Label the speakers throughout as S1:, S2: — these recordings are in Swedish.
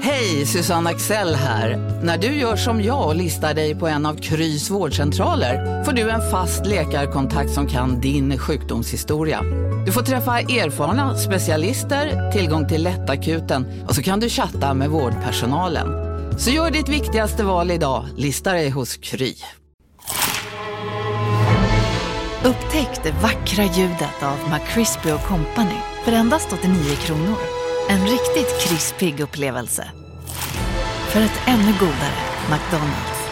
S1: Hej, Susanne Axel här. När du gör som jag och listar dig på en av Krys vårdcentraler får du en fast läkarkontakt som kan din sjukdomshistoria. Du får träffa erfarna specialister, tillgång till lättakuten och så kan du chatta med vårdpersonalen. Så gör ditt viktigaste val idag, lista dig hos Kry.
S2: Upptäck det vackra ljudet av McCrispy & Company för endast 89 kronor. En riktigt krispig upplevelse. För ett ännu godare McDonald's.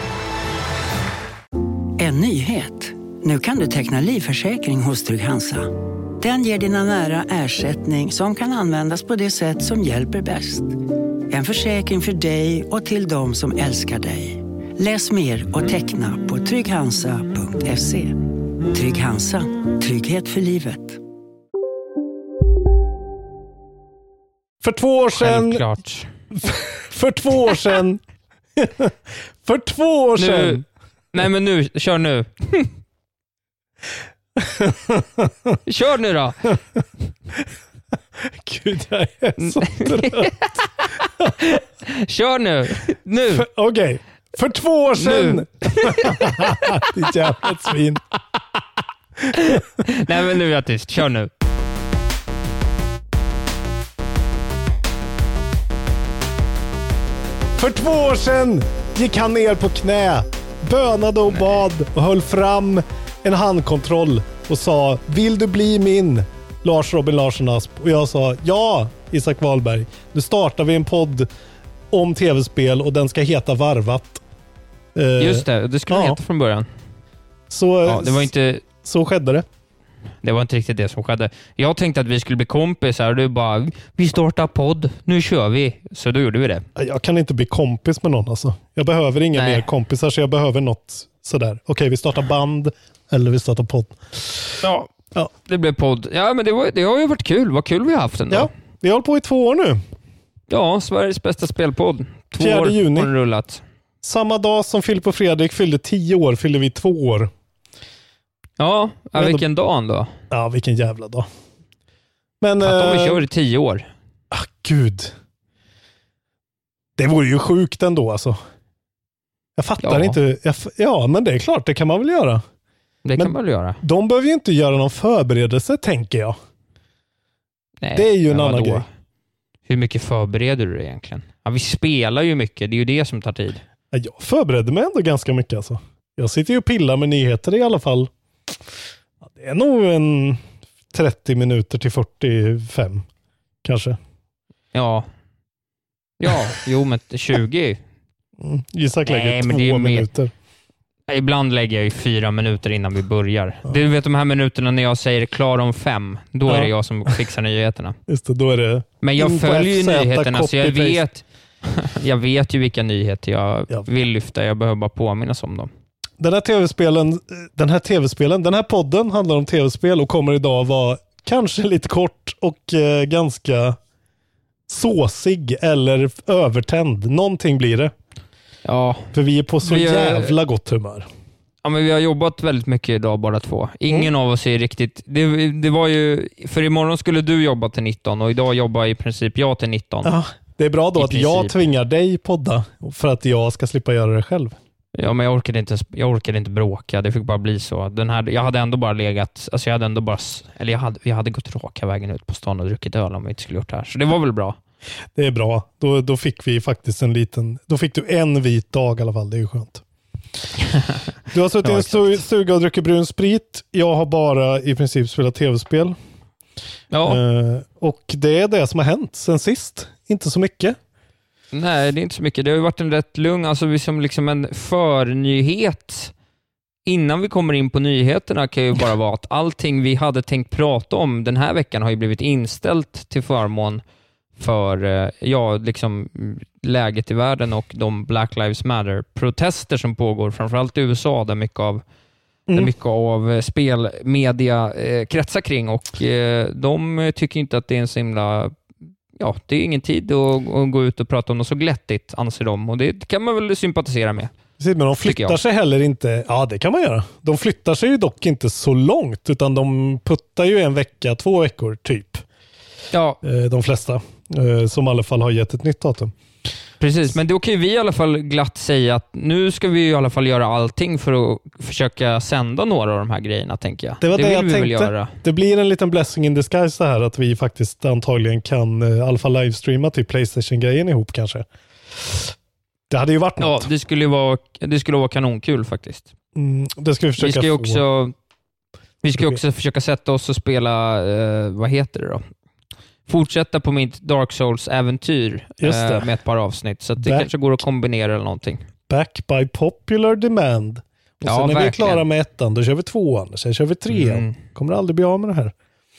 S3: En nyhet. Nu kan du teckna livförsäkring hos Trygg-Hansa. Den ger dina nära ersättning som kan användas på det sätt som hjälper bäst. En försäkring för dig och till de som älskar dig. Läs mer och teckna på trygghansa.se. Trygg-Hansa. Trygghet för livet.
S4: För 2 år sedan...
S5: Självklart.
S4: För 2 år sedan... För 2 år sedan...
S5: Nu. Nej, men nu. Kör nu. Kör nu då.
S4: Gud, jag är så trött.
S5: Kör nu. Nu.
S4: Okej. För 2 år sedan... Ditt jävla svin.
S5: Nej, men nu är jag tyst. Kör nu.
S4: För 2 år sedan gick han ner på knä, bönade och bad och höll fram en handkontroll och sa: vill du bli min Lars Robin Larsson Asp? Och jag sa: ja, Isak Wahlberg. Nu startar vi en podd om tv-spel och den ska heta Varvat.
S5: Just det skulle heta från början.
S4: Så,
S5: det var inte...
S4: så skedde det.
S5: Det var inte riktigt det som skedde. Jag tänkte att vi skulle bli kompisar och du bara, vi startar podd, nu kör vi. Så då gjorde vi det.
S4: Jag kan inte bli kompis med någon alltså. Jag behöver inga mer kompisar, så jag behöver något sådär. Okej, vi startar band eller vi startar podd.
S5: Ja, det blev podd. Ja, men det har ju varit kul. Vad kul vi har haft ändå.
S4: Ja, vi har hållit på i 2 år nu.
S5: Ja, Sveriges bästa spelpodd. 2
S4: 4
S5: år
S4: juni.
S5: har den rullat.
S4: Samma dag som Filip och Fredrik fyllde 10 år fyllde vi 2 år.
S5: Ja, vilken dag då?
S4: Ja, vilken jävla dag. Men
S5: att de kör i 10 år.
S4: Gud. Det vore ju sjukt ändå alltså. Jag fattar inte. Ja, men det är klart, det kan man väl göra.
S5: Det kan man väl göra.
S4: De behöver ju inte göra någon förberedelse, tänker jag.
S5: Nej,
S4: det är ju en annan grej.
S5: Hur mycket förbereder du egentligen? Ja, vi spelar ju mycket. Det är ju det som tar tid.
S4: Ja, jag förbereder mig ändå ganska mycket alltså. Jag sitter ju och pillar med nyheter i alla fall. Ja, det är nog en 30 minuter till 45 kanske.
S5: Ja, jo, men 20.
S4: Isak lägger 2 minuter.
S5: Ibland lägger jag ju 4 minuter innan vi börjar. Ja. Du vet de här minuterna när jag säger klar om 5. Då är det jag som fixar nyheterna.
S4: Just det, då är det.
S5: Men jag följer ju nyheterna, så jag vet ju vilka nyheter jag vill lyfta. Jag behöver bara påminnas om dem. Den här podden handlar om tv-spel och kommer idag vara kanske lite kort och ganska såsig eller övertänd. Någonting blir det. Ja. För vi är på så jävla gott humör. Ja, men vi har jobbat väldigt mycket idag bara 2. Ingen av oss är riktigt... Det var ju... För imorgon skulle du jobba till 19 och idag jobbar i princip jag till 19. Ja, det är bra då att jag tvingar dig podda för att jag ska slippa göra det själv. Ja, men jag orkade inte bråka. Det fick bara bli så. Jag hade ändå bara legat... Alltså jag hade gått raka vägen ut på stan och druckit öl om vi inte skulle gjort det här. Så det var väl bra. Det är bra. Då fick vi faktiskt då fick du en vit dag i alla fall. Det är ju skönt. Du har suttit i en stuga och druckit brun sprit. Jag har bara i princip spelat tv-spel. Ja. Och det är det som har hänt sen sist. Inte så mycket. Nej, det är inte så mycket. Det har ju varit en rätt lugn, alltså vi som liksom en förnyhet. Innan vi kommer in på nyheterna kan ju bara vara att allting vi hade tänkt prata om den här veckan har ju blivit inställt till förmån för liksom läget i världen och de Black Lives Matter-protester som pågår, framförallt i USA där mycket av spelmedia kretsar kring, och de tycker inte att det är en så himla... Ja, det är ingen tid att gå ut och prata om något så glättigt, anser de. Och det kan man väl sympatisera med. Precis, men de flyttar sig heller inte... Ja, det kan man göra. De flyttar sig ju dock inte så långt, utan de puttar ju 1 vecka, 2 veckor typ. Ja. De flesta. Som i alla fall har gett ett nytt datum.
S6: Precis, men då kan ju vi i alla fall glatt säga att nu ska vi i alla fall göra allting för att försöka sända några av de här grejerna, tänker jag.
S5: Det var det jag
S6: vill vi
S5: tänkte.
S6: Göra.
S5: Det blir en liten blessing in disguise så här att vi faktiskt antagligen kan i alla fall livestreama till PlayStation-grejen ihop kanske. Det hade ju varit något.
S6: Ja, det skulle vara kanonkul faktiskt.
S5: Det ska vi försöka
S6: Vi ska också försöka sätta oss och spela, vad heter det då? Fortsätta på mitt Dark Souls-äventyr med ett par avsnitt. Så att det kanske går att kombinera eller någonting.
S5: Back by popular demand. Och sen när vi är klara med 1, då kör vi 2, sen kör vi 3. Kommer aldrig bli av med det här.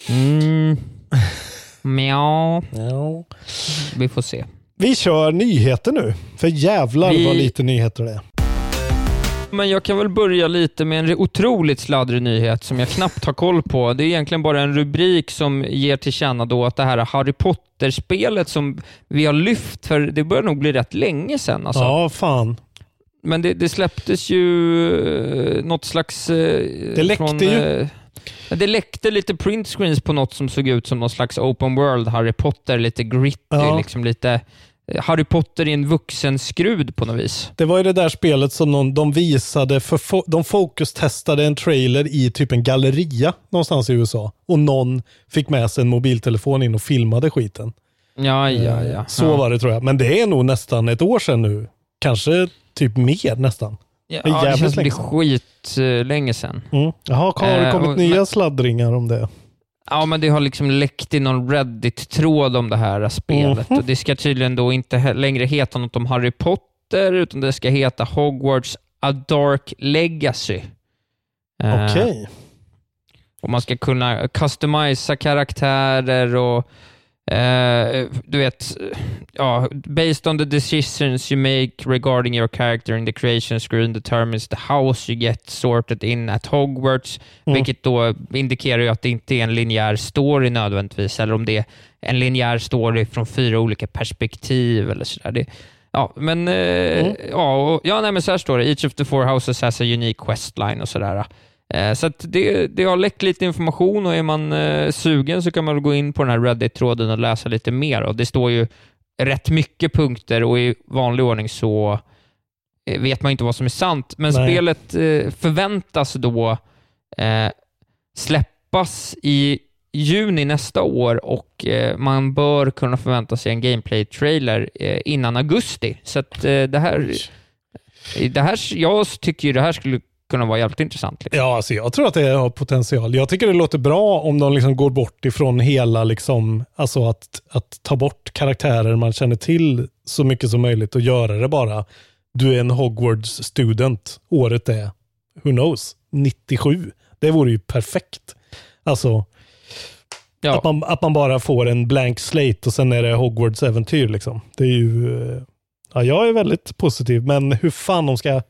S6: Ja. Vi får se.
S5: Vi kör nyheter nu. För jävlar vad lite nyheter det är.
S6: Men jag kan väl börja lite med en otroligt sladdrig nyhet som jag knappt har koll på. Det är egentligen bara en rubrik som ger till känna då att det här Harry Potter-spelet som vi har lyft, för det börjar nog bli rätt länge sedan. Alltså.
S5: Ja, fan.
S6: Men det släpptes ju något slags...
S5: Det läckte ju.
S6: Det läckte lite printscreens på något som såg ut som någon slags open world Harry Potter, lite gritty, liksom lite... Harry Potter i en vuxen skrud på något vis.
S5: Det var ju det där spelet som de visade, de fokustestade en trailer i typ en galleria någonstans i USA. Och någon fick med sig en mobiltelefon in och filmade skiten.
S6: Ja.
S5: Så var det, tror jag. Men det är nog nästan ett år sedan nu. Kanske typ mer nästan.
S6: Ja, det känns som det skit länge sedan.
S5: Jaha, har det kommit nya sladdringar om det?
S6: Ja, men det har liksom läckt i någon Reddit-tråd om det här spelet. Och det ska tydligen då inte längre heta något om Harry Potter, utan det ska heta Hogwarts A Dark Legacy.
S5: Okej.
S6: Och man ska kunna customisa karaktärer och du vet, based on the decisions you make regarding your character in the creation screen determines the house you get sorted in at Hogwarts, vilket då indikerar ju att det inte är en linjär story nödvändigtvis, eller om det är en linjär story från 4 olika perspektiv eller sådär. Men så här står det: each of the 4 houses has a unique questline och sådär. Så att det har läckt lite information, och är man sugen så kan man gå in på den här Reddit-tråden och läsa lite mer. Och det står ju rätt mycket punkter, och i vanlig ordning så vet man inte vad som är sant. Men spelet förväntas då släppas i juni nästa år, och man bör kunna förvänta sig en gameplay-trailer innan augusti. Så att det här jag tycker ju det här skulle kunna vara jävligt intressant. Liksom.
S5: Ja, alltså jag tror att det har potential. Jag tycker det låter bra om de liksom går bort ifrån hela liksom, alltså att ta bort karaktärer man känner till så mycket som möjligt och göra det bara. Du är en Hogwarts student. Året är, who knows, 97. Det vore ju perfekt. Alltså att man bara får en blank slate och sen är det Hogwarts äventyr liksom. Det är ju jag är väldigt positiv, men hur fan de ska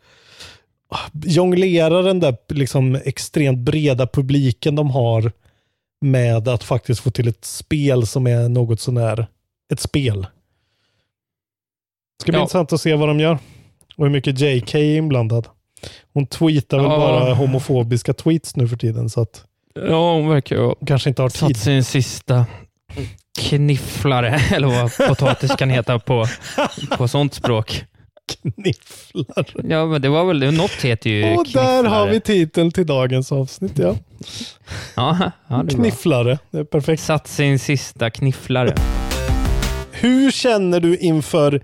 S5: jonglera den där liksom extremt breda publiken de har med att faktiskt få till ett spel som är något sån här ett spel. Det ska bli intressant att se vad de gör och hur mycket JK är inblandad. Hon tweetar väl bara homofobiska tweets nu för tiden, så att
S6: hon verkar ju
S5: kanske inte har tid.
S6: Satt sin sista knifflare eller vad potatis kan heta på sånt språk.
S5: Knifflare.
S6: Ja, men det var väl, något heter ju
S5: och
S6: knifflare.
S5: Där har vi titeln till dagens avsnitt, ja.
S6: Det
S5: knifflare, det är perfekt.
S6: Satt sin sista knifflare.
S5: Hur känner du inför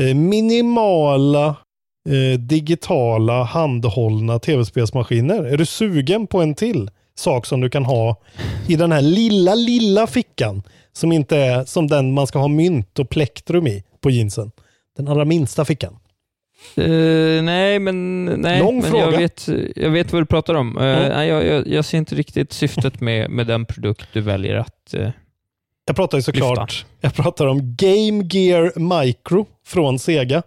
S5: minimala digitala handhållna tv-spelsmaskiner? Är du sugen på en till sak som du kan ha i den här lilla fickan som inte är som den man ska ha mynt och plektrum i på jeansen? Den allra minsta fickan.
S6: Nej,
S5: Lång fråga.
S6: Jag vet vad du pratar om. Jag ser inte riktigt syftet med den produkt du väljer att
S5: jag pratar ju såklart. Jag pratar om Game Gear Micro från Sega.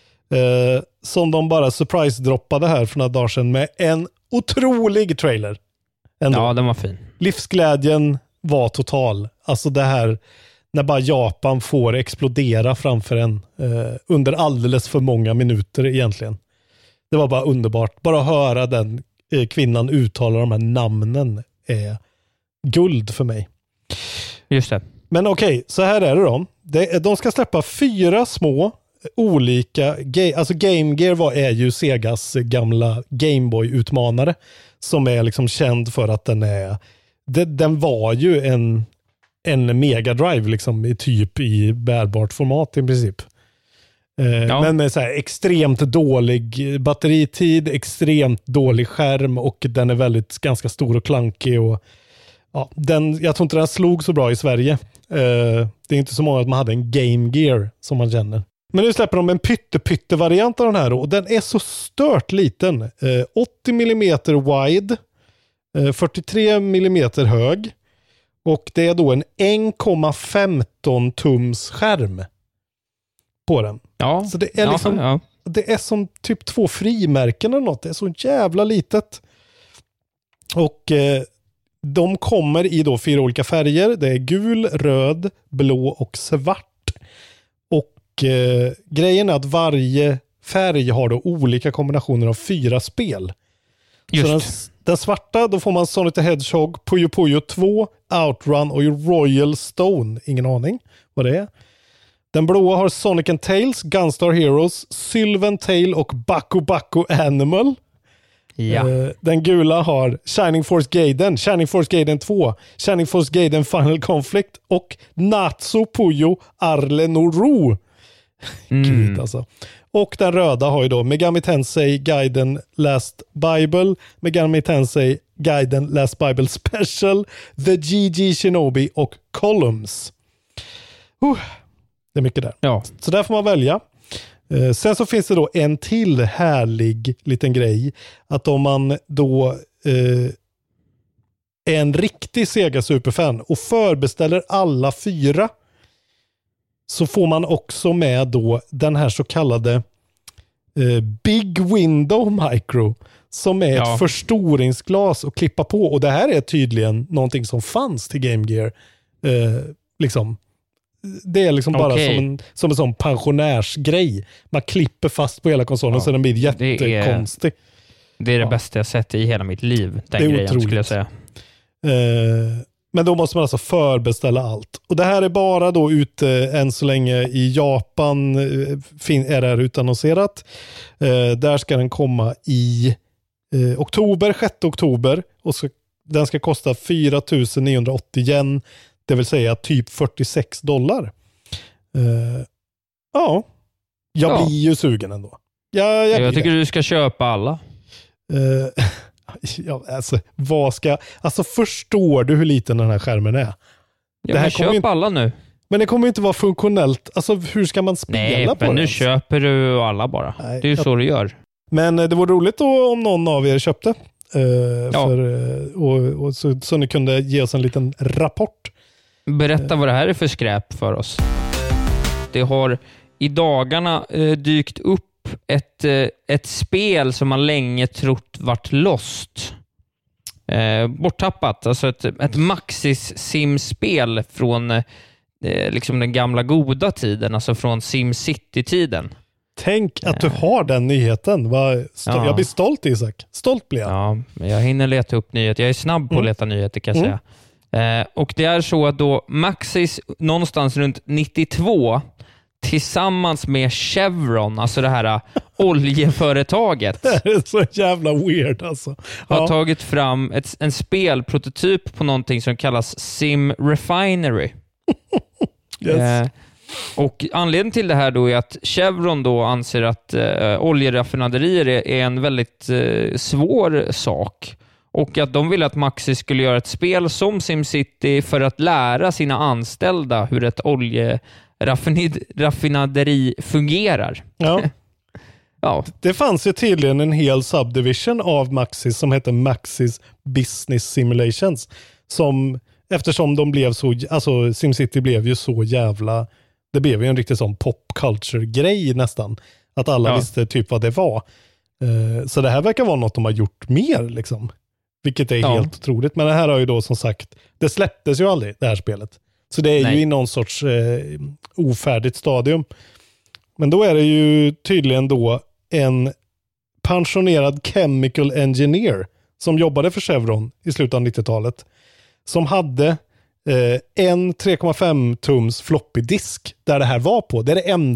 S5: Som de bara surprise-droppade här för några dagar sedan med en otrolig trailer. Ändå.
S6: Ja, den var fin.
S5: Livsglädjen var total. Alltså det här när bara Japan får explodera framför en under alldeles för många minuter egentligen. Det var bara underbart. Bara höra den kvinnan uttala de här namnen är guld för mig.
S6: Just det.
S5: Men okej, så här är det då. De ska släppa 4 små
S4: olika, alltså Game Gear är ju Segas gamla Game Boy-utmanare som är liksom känd för att den var ju en Mega Drive liksom typ i bärbart format i princip. Men med så här extremt dålig batteritid, extremt dålig skärm och den är ganska stor och klankig och jag tror inte den slog så bra i Sverige. Det är inte så många att man hade en Game Gear som man känner. Men nu släpper de en pytte-variant av den här och den är så stört liten. 80 mm wide, 43 mm hög och det är då en 1,15 tums skärm på den. Ja. Så det är liksom det är som typ 2 frimärken eller något. Det är så jävla litet. Och de kommer i då 4 olika färger. Det är gul, röd, blå och svart. Och grejen är att varje färg har då olika kombinationer av 4 spel. Just. Så den svarta, då får man Sonic the Hedgehog, Puyo Puyo 2, Outrun och Royal Stone. Ingen aning vad det är. Den blåa har Sonic and Tails, Gunstar Heroes, Sylvan Tail och Baku Baku Animal. Ja. Den gula har Shining Force Gaiden, Shining Force Gaiden 2, Shining Force Gaiden Final Conflict och Natsu Puyo Arle Noru. Gud alltså. Och den röda har ju då Megami Tensei Gaiden Last Bible, Megami Tensei Gaiden Last Bible Special, The GG Shinobi och Columns. Det är mycket där. Ja. Så där får man välja. Sen så finns det då en till härlig liten grej. Att om man då är en riktig Sega Superfan och förbeställer alla 4 så får man också med då den här så kallade Big Window Micro som är ett förstoringsglas att klippa på. Och det här är tydligen någonting som fanns till Game Gear. Liksom. Det är liksom bara som en sån pensionärsgrej. Man klipper fast på hela konsolen så den blir jättekonstig.
S6: Det är det bästa jag sett i hela mitt liv. Den grejen otroligt. Skulle jag säga.
S4: Men då måste man alltså förbeställa allt. Och det här är bara då ute än så länge i Japan är det här utannonserat. Där ska den komma i oktober, 6 oktober. Och så, den ska kosta 4 980 yen. Det vill säga typ $46. Jag blir ju sugen ändå. Jag
S6: tycker du ska köpa alla.
S4: Förstår du hur liten den här skärmen är?
S6: Det här köp alla nu.
S4: Men det kommer inte vara funktionellt. Alltså hur ska man spela på det?
S6: Nej, men nu köper du alla bara. Nej, det är ju så du gör.
S4: Men det vore roligt då om någon av er köpte. Så ni kunde ge oss en liten rapport.
S6: Berätta vad det här är för skräp för oss. Det har i dagarna dykt upp ett spel som man länge trott vart lost. Borttappat. Alltså ett Maxis Sim-spel från liksom den gamla goda tiden. Alltså från SimCity-tiden.
S4: Tänk att du har den nyheten. Jag blir stolt, Isak. Stolt blir jag.
S6: Ja, men jag hinner leta upp nyheter. Jag är snabb på att leta nyheter kan jag säga. Och det är så att då Maxis någonstans runt 92 tillsammans med Chevron, alltså det här oljeföretaget.
S4: Det är så jävla weird alltså.
S6: Har tagit fram en spelprototyp på någonting som kallas Sim Refinery.
S4: Yes.
S6: Och anledningen till det här då är att Chevron då anser att oljeraffinaderier är en väldigt svår sak. Och att de vill att Maxis skulle göra ett spel som SimCity för att lära sina anställda hur ett oljeraffinaderi fungerar.
S4: Ja. Ja. Det fanns ju tydligen en hel subdivision av Maxis som heter Maxis Business Simulations. Eftersom de blev så, alltså SimCity blev ju så jävla, det blev ju en riktig sån popculture-grej nästan. Att alla visste typ vad det var. Så det här verkar vara något de har gjort mer liksom. Vilket är helt otroligt. Men det här har ju då som sagt, det släpptes ju aldrig det här spelet. Så det är ju i någon sorts ofärdigt stadium. Men då är det ju tydligen då en pensionerad chemical engineer som jobbade för Chevron i slutet av 90-talet. Som hade en 3,5 tums floppy disk där det här var på. Det är det enda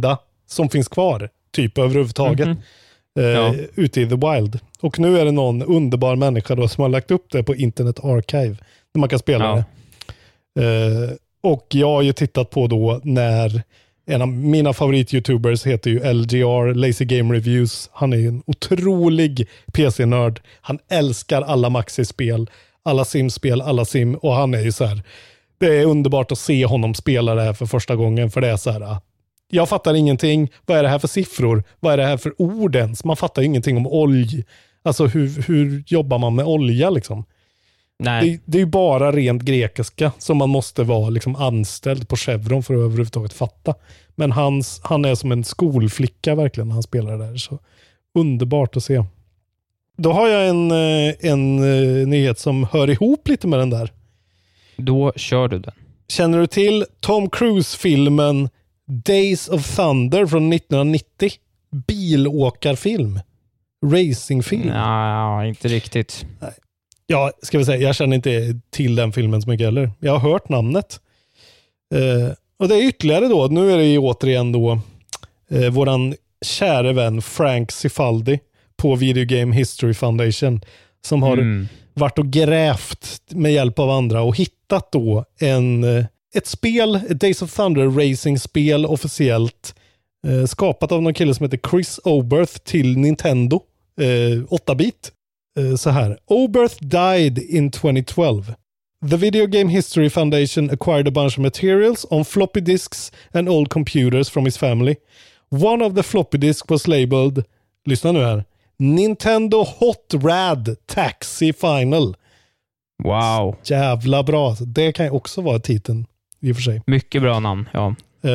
S5: som finns kvar, typ överhuvudtaget, ute i the wild. Och nu är det någon underbar människa då som har lagt upp det på Internet Archive, där man kan spela det. Och jag har ju tittat på då när en av mina favorit-youtubers heter ju LGR, Lazy Game Reviews. Han är ju en otrolig PC-nörd. Han älskar alla Maxi-spel, alla Sims-spel, alla Sim. Och han är ju så här, det är underbart att se honom spela det här för första gången. För det är så här, jag fattar ingenting. Vad är det här för siffror? Vad är det här för ord ens? Man fattar ingenting om olja. Alltså hur jobbar man med olja liksom? Nej. Det är ju bara rent grekiska som man måste vara liksom anställd på Chevron för att överhuvudtaget fatta. Men han är som en skolflicka verkligen när han spelar det där. Så underbart att se. Då har jag en nyhet som hör ihop lite med den där.
S6: Då kör du den.
S5: Känner du till Tom Cruise-filmen Days of Thunder från 1990? Bilåkarfilm. Racingfilm.
S6: Nej, inte riktigt.
S5: Nej. Ja, ska vi säga, jag känner inte till den filmen så mycket heller. Jag har hört namnet. Och det är ytterligare då, nu är det ju återigen då våran kära vän Frank Cifaldi på Video Game History Foundation som har varit och grävt med hjälp av andra och hittat då ett spel, ett Days of Thunder Racing-spel officiellt skapat av någon kille som heter Chris Oberth till Nintendo 8-bit. Så här. Oberth died in 2012. The Video Game History Foundation acquired a bunch of materials on floppy disks and old computers from his family. One of the floppy disks was labeled, lyssna nu här, Nintendo Hot Rad Taxi Final.
S6: Wow.
S5: Jävla bra. Det kan ju också vara titeln i och för sig.
S6: Mycket bra namn, ja.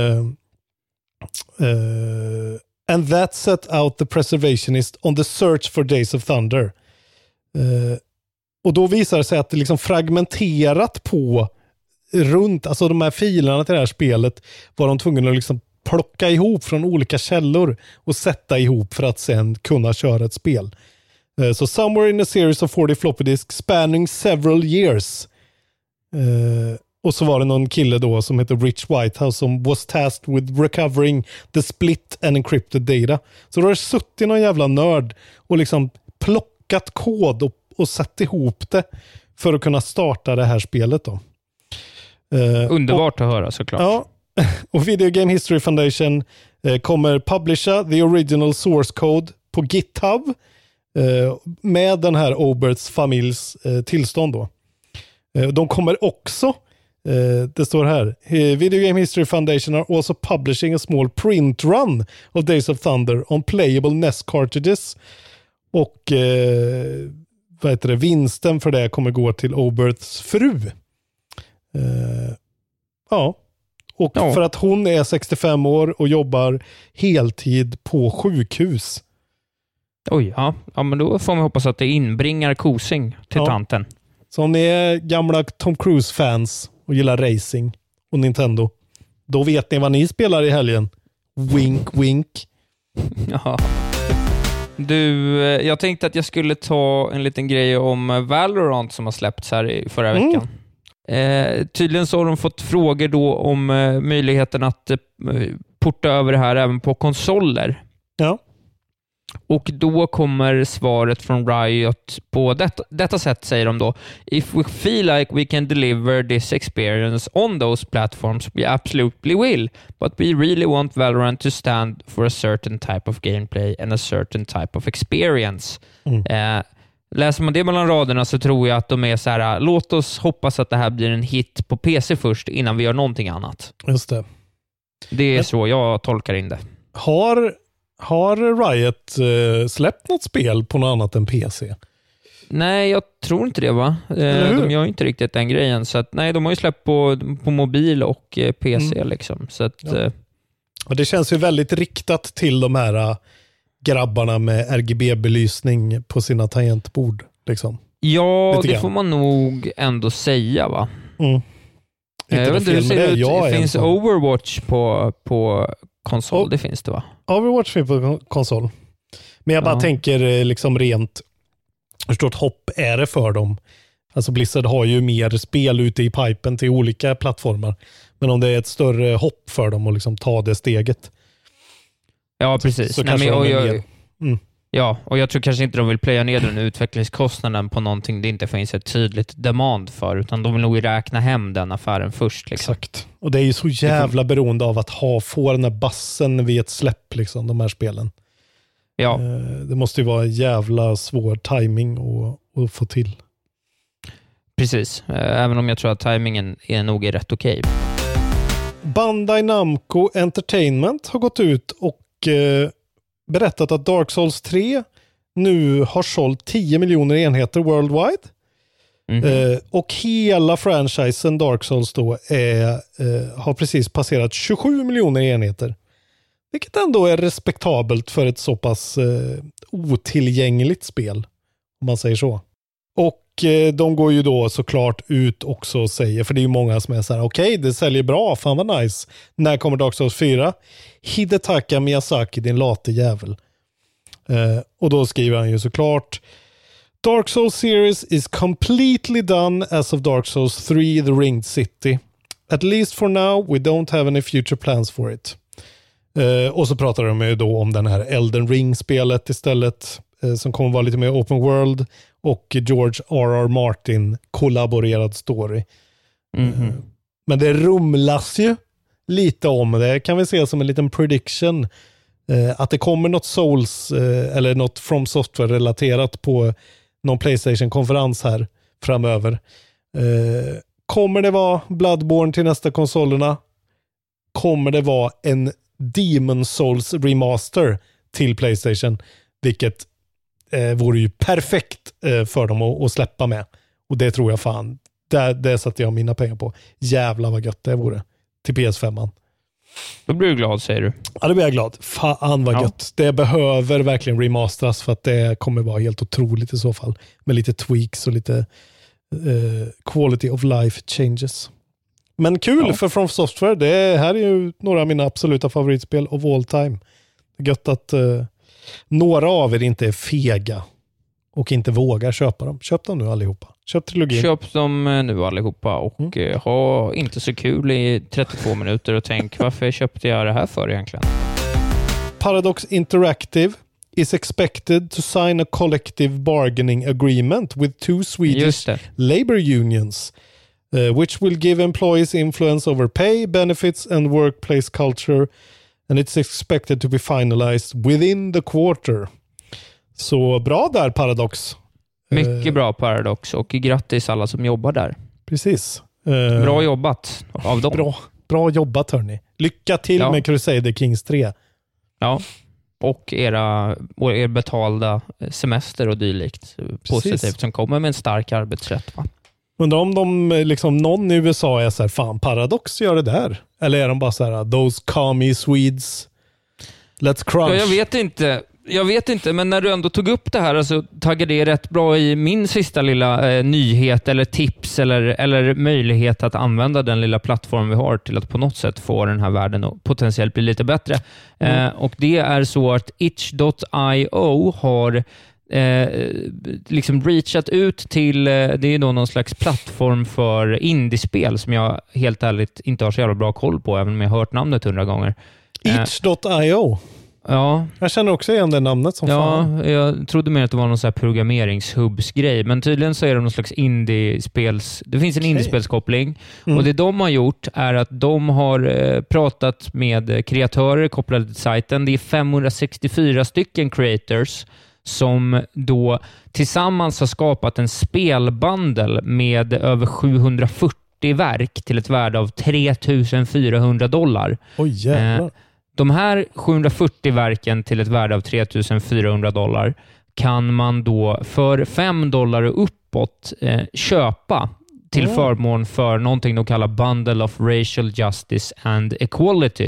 S5: And that set out the preservationist on the search for Days of Thunder. Och då visar det sig att det liksom fragmenterat på runt, alltså de här filerna till det här spelet var de tvungna att liksom plocka ihop från olika källor och sätta ihop för att sen kunna köra ett spel. So somewhere in a series of 40 floppy disks spanning several years. Och så var det någon kille då som heter Rich Whitehouse som was tasked with recovering the split and encrypted data. Så då har det suttit någon jävla nörd och liksom plockat kod och satt ihop det för att kunna starta det här spelet då.
S6: Underbart att höra såklart.
S5: Ja, och Video Game History Foundation kommer publisha the original source code på GitHub med den här Oberths familjs tillstånd då. De kommer också, det står här, Video Game History Foundation are also publishing a small print run of Days of Thunder on playable NES cartridges. Och vad heter det, vinsten för det kommer gå till Oberths fru. Och för att hon är 65 år och jobbar heltid på sjukhus.
S6: Oj, ja, men då får man hoppas att det inbringar kosing till tanten.
S5: Så om ni är gamla Tom Cruise-fans och gillar racing och Nintendo, då vet ni vad ni spelar i helgen. Wink, wink.
S6: Ja. Du, jag tänkte att jag skulle ta en liten grej om Valorant som har släppts här i förra veckan. Tydligen så har de fått frågor då om möjligheten att porta över det här även på konsoler.
S5: Ja.
S6: Och då kommer svaret från Riot på detta sätt, säger de då. If we feel like we can deliver this experience on those platforms, we absolutely will. But we really want Valorant to stand for a certain type of gameplay and a certain type of experience. Läser man det mellan raderna så tror jag att de är så här, låt oss hoppas att det här blir en hit på PC först innan vi gör någonting annat.
S5: Just det.
S6: Det är så jag tolkar in det.
S5: Har Riot släppt något spel på något annat än PC? Nej,
S6: jag tror inte det, va? De gör inte riktigt den grejen. Så att, nej, de har ju släppt på mobil och PC liksom. Så att,
S5: och det känns ju väldigt riktat till de här grabbarna med RGB-belysning på sina tangentbord. Liksom.
S6: Ja, det får man nog ändå säga, va? Det finns Overwatch på konsol, det finns det, va?
S5: Overwatch finns på konsol. Men jag bara tänker liksom rent hur stort hopp är det för dem? Alltså Blizzard har ju mer spel ute i pipen till olika plattformar. Men om det är ett större hopp för dem att liksom ta det steget.
S6: Ja, precis.
S5: Så kanske
S6: Ja, och jag tror kanske inte de vill plöja ner den utvecklingskostnaden på någonting det inte finns ett tydligt demand för, utan de vill nog räkna hem den affären först. Liksom.
S5: Exakt. Och det är ju så jävla beroende av att få den här bassen vid ett släpp, liksom, de här spelen.
S6: Ja.
S5: Det måste ju vara en jävla svår timing att få till.
S6: Precis, även om jag tror att timingen är nog rätt okej.
S5: Bandai Namco Entertainment har gått ut och berättat att Dark Souls 3 nu har sålt 10 miljoner enheter worldwide. Och hela franchisen Dark Souls då har precis passerat 27 miljoner enheter. Vilket ändå är respektabelt för ett så pass otillgängligt spel, om man säger så. Och de går ju då såklart ut också och säger, för det är ju många som är så här: okej, det säljer bra, fan vad nice. När kommer Dark Souls 4? Hidetaka Miyazaki, din late jävel. Och då skriver han ju såklart: Dark Souls series is completely done as of Dark Souls 3 The Ringed City. At least for now, we don't have any future plans for it. Och så pratar de ju då om den här Elden Ring-spelet istället, som kommer vara lite mer open world, och George R.R. Martin kollaborerad story. Men det rumlas ju lite om det. Kan vi se som en liten prediction att det kommer något Souls eller något From Software-relaterat på någon PlayStation-konferens här framöver. Kommer det vara Bloodborne till nästa konsolerna? Kommer det vara en Demon Souls remaster till PlayStation? Vilket vore ju perfekt för dem att släppa med. Och det tror jag fan. Det satte jag mina pengar på. Jävlar vad gött det vore. Till PS5.
S6: Då blir du glad, säger du.
S5: Ja, då blir jag glad. Fan vad gött. Det behöver verkligen remastras, för att det kommer vara helt otroligt i så fall. Med lite tweaks och lite quality of life changes. Men kul för From Software. Det här är ju några av mina absoluta favoritspel of all time. Det är gött att några av er inte är fega och inte vågar köpa dem. Köp dem nu allihopa. Köp trilogin.
S6: Köp dem nu allihopa och ha inte så kul i 32 minuter och tänk, varför köpte jag det här för egentligen?
S5: Paradox Interactive is expected to sign a collective bargaining agreement with 2 Swedish labor unions, which will give employees influence over pay, benefits and workplace culture, and it's expected to be finalized within the quarter. Så bra där, Paradox.
S6: Mycket bra, Paradox, och grattis alla som jobbar där.
S5: Precis.
S6: Bra jobbat av dem.
S5: Bra jobbat, hörni. Lycka till med Crusader Kings 3.
S6: Ja, och er betalda semester och dylikt. Positivt, som kommer med en stark arbetsrätt, va?
S5: Undrar om de, liksom, någon i USA är så här: fan, Paradox gör det där. Eller är de bara så här: those commie Swedes, let's crunch.
S6: Ja, jag vet inte, men när du ändå tog upp det här, alltså, taggade det rätt bra i min sista lilla nyhet eller tips eller möjlighet att använda den lilla plattform vi har till att på något sätt få den här världen att potentiellt bli lite bättre. Och det är så att itch.io har liksom reachat ut till, det är då någon slags plattform för indiespel som jag helt ärligt inte har så jävla bra koll på, även om jag har hört namnet 100 gånger.
S5: Itch.io.
S6: Ja.
S5: Jag känner också igen det namnet som fan.
S6: Ja, jag trodde mer att det var någon så här programmeringshubs-grej, men tydligen så är det någon slags indiespels... Det finns en indiespelskoppling, och det de har gjort är att de har pratat med kreatörer kopplade till sajten. Det är 564 stycken creators som då tillsammans har skapat en spelbundle med över 740 verk till ett värde av $3,400.
S5: Oj, jävlar.
S6: De här 740 verken till ett värde av $3,400 kan man då för $5 och uppåt köpa till förmån för någonting de kallar Bundle of Racial Justice and Equality.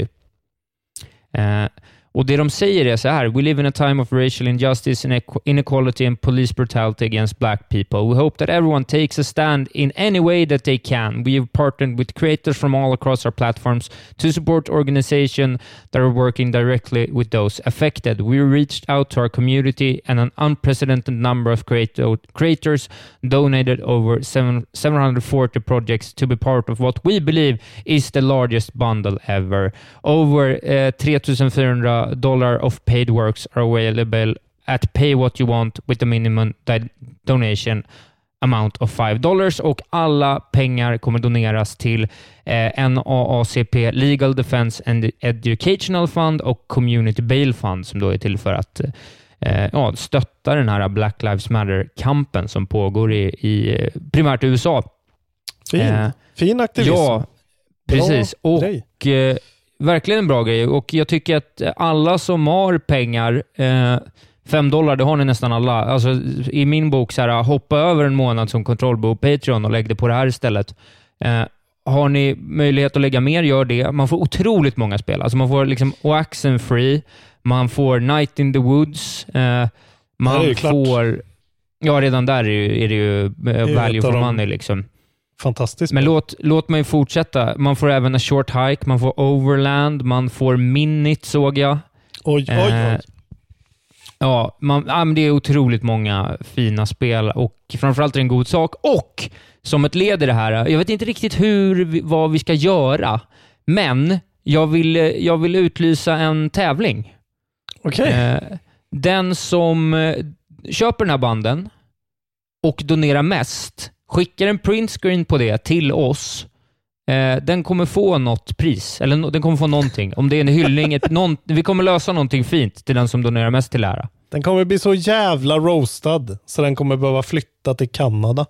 S6: Och det de säger är så här: We live in a time of racial injustice, inequality and police brutality against black people. We hope that everyone takes a stand in any way that they can. We have partnered with creators from all across our platforms to support organizations that are working directly with those affected. We reached out to our community, and an unprecedented number of creators donated over 740 projects to be part of what we believe is the largest bundle ever. Over 3,400 $5 of paid works are available at pay what you want with a minimum donation amount of $5, och alla pengar kommer doneras till NAACP Legal Defense and Educational Fund och Community Bail Fund, som då är till för att stötta den här Black Lives Matter-kampen som pågår i primärt USA.
S5: Fin aktivism.
S6: Ja, precis. Och verkligen en bra grej. Och jag tycker att alla som har pengar, $5, det har ni nästan alla. Alltså, i min bok så här, hoppa över en månad som kontrollbo Patreon och lägg det på det här istället. Har ni möjlighet att lägga mer, gör det. Man får otroligt många spel. Alltså man får liksom Oaxenfree, man får Night in the Woods, man får... Ja, redan där är det ju value for money liksom.
S5: Fantastiskt.
S6: Men låt mig fortsätta. Man får även A Short Hike, man får Overland, man får Minute, såg jag.
S5: Oj.
S6: Ja, men det är otroligt många fina spel, och framförallt är det en god sak. Och som ett led i det här, jag vet inte riktigt vad vi ska göra, men jag vill utlysa en tävling.
S5: Okej.
S6: Den som köper den här banden och donerar mest, skickar en printscreen på det till oss, den kommer få något pris, eller den kommer få någonting. Om det är en hyllning, vi kommer lösa någonting fint till den som donerar mest till ära.
S5: Den kommer bli så jävla roastad så den kommer behöva flytta till Kanada.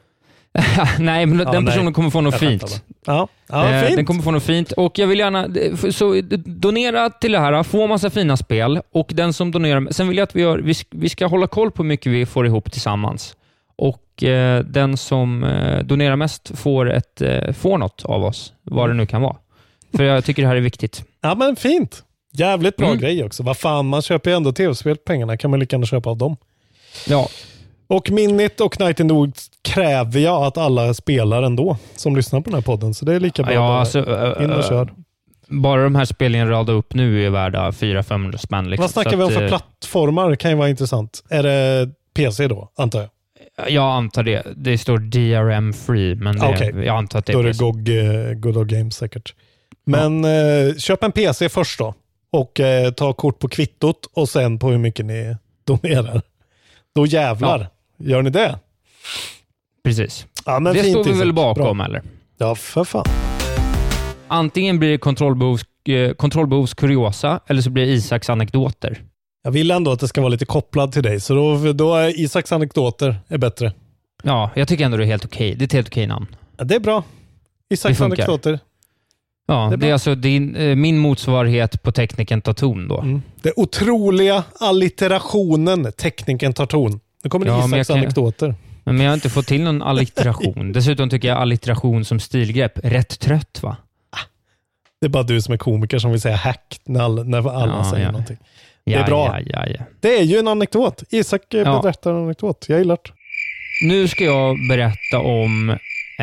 S6: Nej, men den personen kommer få något fint.
S5: Ja, fint.
S6: Den kommer få något fint. Och jag vill gärna så donera till det här, få massa fina spel, och den som donerar, sen vill jag att vi ska hålla koll på hur mycket vi får ihop tillsammans. Och den som donerar mest får något av oss, vad det nu kan vara. För jag tycker det här är viktigt.
S5: Ja, men fint. Jävligt bra grej också. Vad fan, man köper ju ändå tv-spel, pengarna kan man lika gärna köpa av dem.
S6: Ja.
S5: Och Minute och Night in the Woods kräver jag att alla spelar ändå som lyssnar på den här podden. Så det är lika bra.
S6: Ja, alltså,
S5: in och kör.
S6: Bara de här spelen rada upp nu är värda 400-500 spänn. Liksom.
S5: Vad snackar vi om för plattformar? Kan ju vara intressant. Är det PC då, antar jag?
S6: Jag antar det. Det står DRM free, men jag antar att det är
S5: PC. Då är det Good Old Games säkert. Men köp en PC först då. Och ta kort på kvittot och sen på hur mycket ni donerar. Då jävlar. Gör ni det?
S6: Precis.
S5: Ja, men
S6: det står vi väl bakom, eller?
S5: Ja, för fan.
S6: Antingen blir det kontrollbehovs kuriosa, eller så blir det Isaks anekdoter.
S5: Jag vill ändå att det ska vara lite kopplad till dig, så då är Isaks anekdoter bättre.
S6: Ja, jag tycker ändå det är helt okej. Det är ett helt okej namn.
S5: Ja, det är bra. Isaks anekdoter.
S6: Ja, det är alltså min motsvarighet på Tekniken tar ton då.
S5: Det otroliga allitterationen Tekniken tar ton. Nu kommer det Isaks anekdoter.
S6: Men jag har inte fått till någon allitteration. Dessutom tycker jag allitteration som stilgrepp rätt trött, va?
S5: Det är bara du som är komiker som vill säga hack när alla säger någonting. Det är bra.
S6: Ja.
S5: Det är ju en anekdot. Isak berättar en anekdot. Jag gillar det.
S6: Nu ska jag berätta om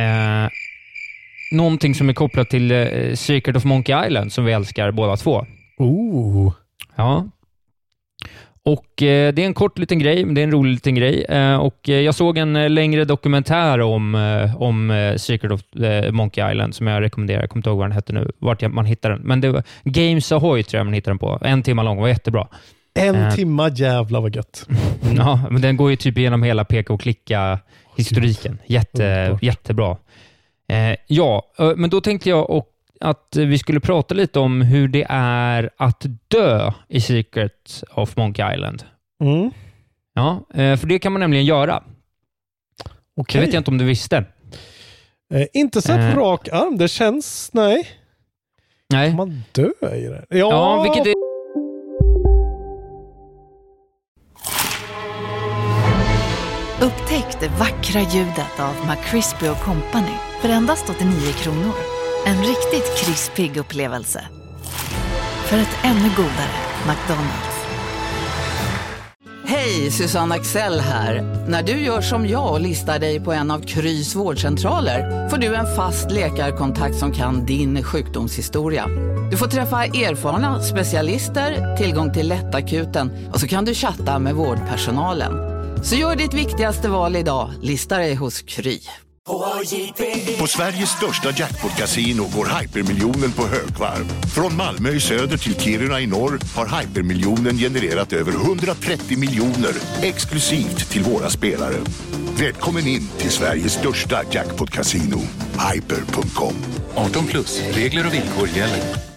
S6: någonting som är kopplat till Secret of Monkey Island som vi älskar båda två. Ja. Och det är en kort liten grej, men det är en rolig liten grej. Och jag såg en längre dokumentär om Secret of Monkey Island som jag rekommenderar. Jag kommer inte ihåg vad den hette nu, vart man hittar den. Men det var Games Ahoy tror jag man hittar den på. 1 timme lång, var jättebra.
S5: 1 timme, jävla vad gött.
S6: Ja, men den går ju typ igenom hela peka och klicka historiken. Jättebra. Men då tänkte jag att vi skulle prata lite om hur det är att dö i Secret of Monkey Island. Ja, för det kan man nämligen göra. Det vet jag inte om du visste.
S5: Inte så på rak arm. Det känns, nej. Kan man dö i det?
S6: Ja, vilket är...
S2: Upptäck det vackra ljudet av McCrispy & Company för endast 89 kronor. En riktigt krispig upplevelse. För ett ännu godare McDonald's.
S1: Hej, Susanne Axel här. När du gör som jag och listar dig på en av Krys vårdcentraler får du en fast läkarkontakt som kan din sjukdomshistoria. Du får träffa erfarna specialister, tillgång till lättakuten och så kan du chatta med vårdpersonalen. Så gör ditt viktigaste val idag, lista dig hos Kry.
S7: På Sveriges största jackpot-casino går Hypermiljonen på högvarv. Från Malmö i söder till Kiruna i norr har Hypermiljonen genererat över 130 miljoner exklusivt till våra spelare. Välkommen in till Sveriges största jackpot-casino, hyper.com.
S8: 18+, regler och villkor gäller.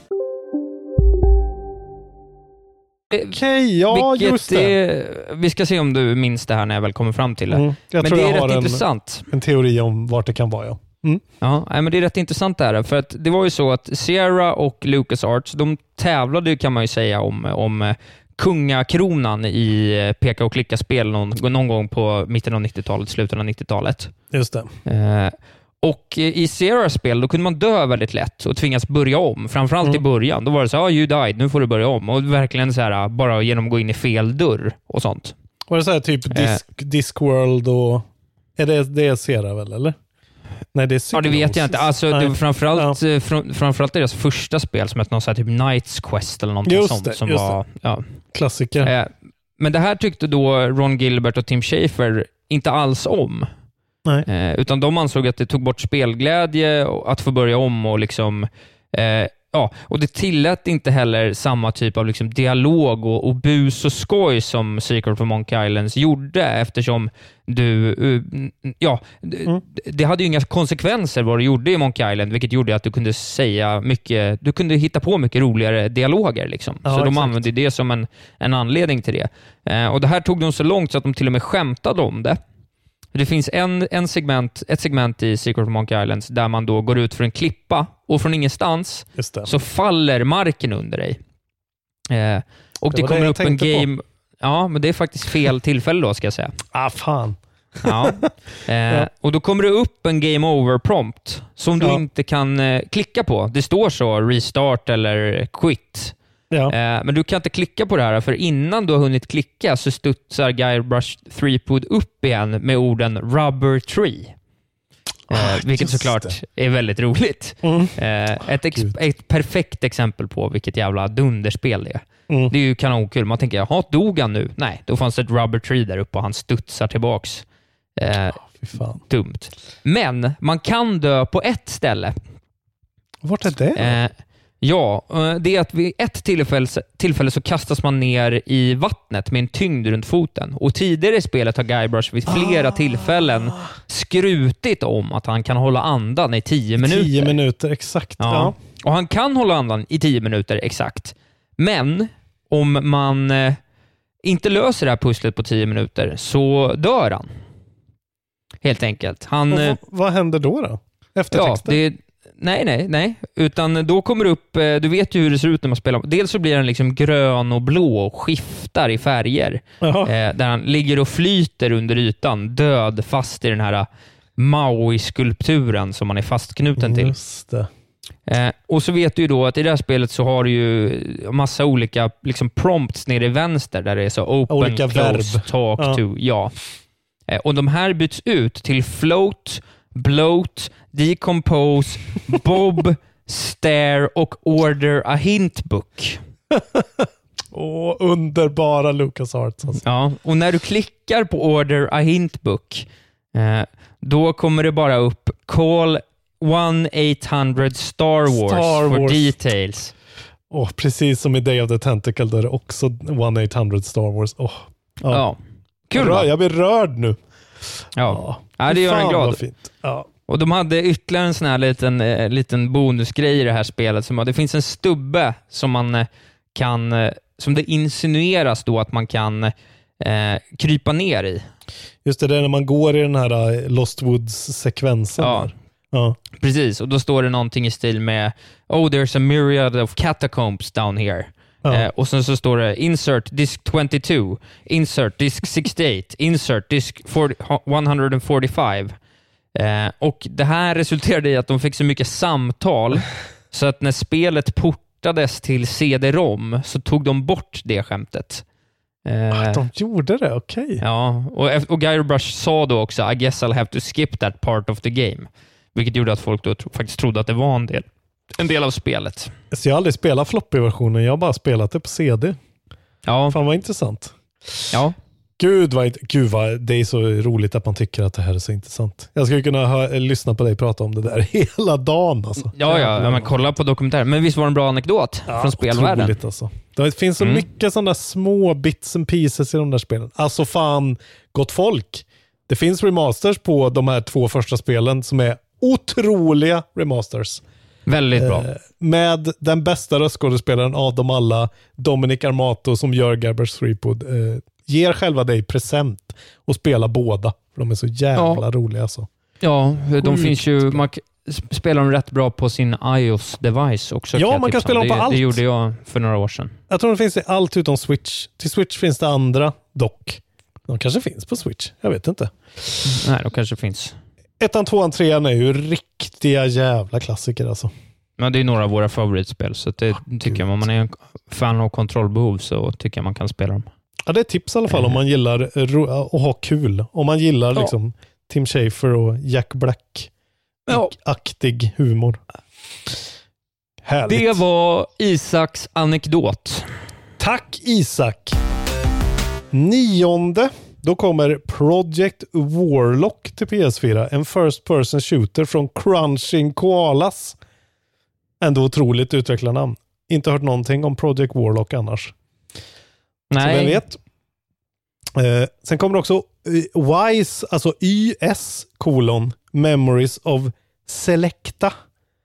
S5: Okej, ja, just det.
S6: Vi ska se om du minns det här när jag väl kommer fram till det.
S5: Men det är rätt
S6: intressant.
S5: En teori om vart det kan vara, ja.
S6: Ja, men det är rätt intressant det här. För att det var ju så att Sierra och LucasArts, de tävlade kan man ju säga om kungakronan i peka- och klicka-spel någon gång på mitten av 90-talet, slutet av 90-talet.
S5: Just det.
S6: Och i Sierras spel då kunde man dö väldigt lätt och tvingas börja om. Framförallt i början. Då var det så you died, nu får du börja om. Och verkligen så här, bara genom att gå in i fel dörr och sånt.
S5: Var det så här typ Discworld och... Är det Sierra väl, eller? Nej, det är
S6: ja, det vet jag inte. Alltså, det var framförallt deras första spel som hette någon så här typ Knight's Quest eller någonting sånt. Som var, ja.
S5: Klassiker.
S6: Men det här tyckte då Ron Gilbert och Tim Schafer inte alls om.
S5: Nej.
S6: Utan de ansåg att det tog bort spelglädje att få börja om och liksom och det tillät inte heller samma typ av liksom dialog och bus och skoj som Secret of Monkey Islands gjorde, eftersom det hade ju inga konsekvenser vad du gjorde i Monkey Island, vilket gjorde att du kunde säga mycket, du kunde hitta på mycket roligare dialoger liksom. Så de använde det som en anledning till det. Och det här tog de så långt så att de till och med skämtade om det. Det finns ett segment i Secret of Monkey Islands där man då går ut för en klippa och från ingenstans så faller marken under dig. Och det kommer upp en game... På. Ja, men det är faktiskt fel tillfälle då, ska jag säga.
S5: Fan.
S6: Ja. Och då kommer det upp en game over prompt som du inte kan klicka på. Det står så, restart eller quit. Ja. Men du kan inte klicka på det här, för innan du har hunnit klicka så studsar Guybrush Threepwood upp igen med orden rubber tree. Vilket såklart är väldigt roligt. Ett perfekt exempel på vilket jävla dunderspel det är. Det är ju kanonkul. Man tänker, jaha, dog han nu? Nej, då fanns det ett rubber tree där uppe och han studsar tillbaks. Dumt. Men man kan dö på ett ställe.
S5: Vart är det?
S6: Det är att vid ett tillfälle så kastas man ner i vattnet med en tyngd runt foten. Och tidigare i spelet har Guybrush vid flera tillfällen skrutit om att han kan hålla andan i 10 minuter.
S5: 10 minuter, exakt. Ja.
S6: Och han kan hålla andan i 10 minuter, exakt. Men om man inte löser det här pusslet på 10 minuter så dör han. Helt enkelt.
S5: Vad händer då? Efter texten?
S6: Nej. Utan då kommer det upp, du vet ju hur det ser ut när man spelar. Dels så blir den liksom grön och blå och skiftar i färger. Där han ligger och flyter under ytan, död, fast i den här Maui-skulpturen som man är fastknuten till.
S5: Just det.
S6: Och så vet du ju då att i det här spelet så har du ju massa olika liksom prompts nere i vänster där det är så open,
S5: olika
S6: close,
S5: verb.
S6: talk to. Ja. Och de här byts ut till float, bloat, decompose, bob, stare och order a hint book.
S5: Underbara LucasArts. Alltså.
S6: Ja, och när du klickar på order a hint book då kommer det bara upp call 1-800 Star Wars for details.
S5: Precis som i Day of the Tentacle där är det också 1-800 Star Wars.
S6: Ja. Kul,
S5: jag blir rörd nu.
S6: Ja, det gör en glad.
S5: Fint. Ja.
S6: Och de hade ytterligare en sån här liten bonusgrej i det här spelet. Det finns en stubbe som man kan, som det insinueras då att man kan krypa ner i.
S5: Just det, när man går i den här Lost Woods-sekvensen.
S6: Ja, precis. Och då står det någonting i stil med there's a myriad of catacombs down here. Och sen så står det insert disk 22, insert disk 68, insert disk 145. Och det här resulterade i att de fick så mycket samtal så att när spelet portades till CD-ROM så tog de bort det skämtet.
S5: De gjorde det, okej.
S6: Ja, och Guybrush sa då också I guess I'll have to skip that part of the game. Vilket gjorde att folk då faktiskt trodde att det var en del av spelet.
S5: Så jag har aldrig spelat floppy-versionen, jag har bara spelat det på CD.
S6: Ja.
S5: Fan vad intressant.
S6: Ja.
S4: Gud vad det är så roligt att man tycker att det här är så intressant. Jag skulle kunna lyssna på dig prata om det där hela dagen. Alltså.
S6: Ja, men kolla på dokumentären. Men visst var det en bra anekdot från spelvärlden?
S4: Otroligt alltså. Det finns så mycket sådana små bits and pieces i de där spelen. Alltså fan, gott folk. Det finns remasters på de här 2 första spelen som är otroliga remasters.
S6: Väldigt bra.
S4: Med den bästa röstskådespelaren av dem alla, Dominic Armato, som gör Gabbers Threepwood. Ger själva dig present och spela båda. För de är så jävla roliga alltså. Ja,
S6: de finns ju... Man spelar dem rätt bra på sin iOS-device också.
S4: Ja, man kan spela dem på allt.
S6: Det gjorde jag för några år sedan.
S4: Jag tror det finns i allt utom Switch. Till Switch finns det andra dock. De kanske finns på Switch. Jag vet inte.
S6: Nej, de kanske finns.
S4: 1, 2, 3 är ju riktiga jävla klassiker alltså.
S6: Ja, det är några av våra favoritspel, så det tycker jag, om man är en fan av kontrollbehov så tycker jag man kan spela dem.
S4: Ja, det är ett tips i alla fall om man gillar att ha kul. Om man gillar liksom Tim Schafer och Jack Black-aktig humor. Härligt.
S6: Det var Isaks anekdot.
S4: Tack Isak. 9, då kommer Project Warlock till PS4. En first person shooter från Crunching Koalas. Ändå otroligt utvecklarnamn. Inte hört någonting om Project Warlock annars. Nej. Så vem vet. Sen kommer också WISE, alltså YS : Memories of Selecta.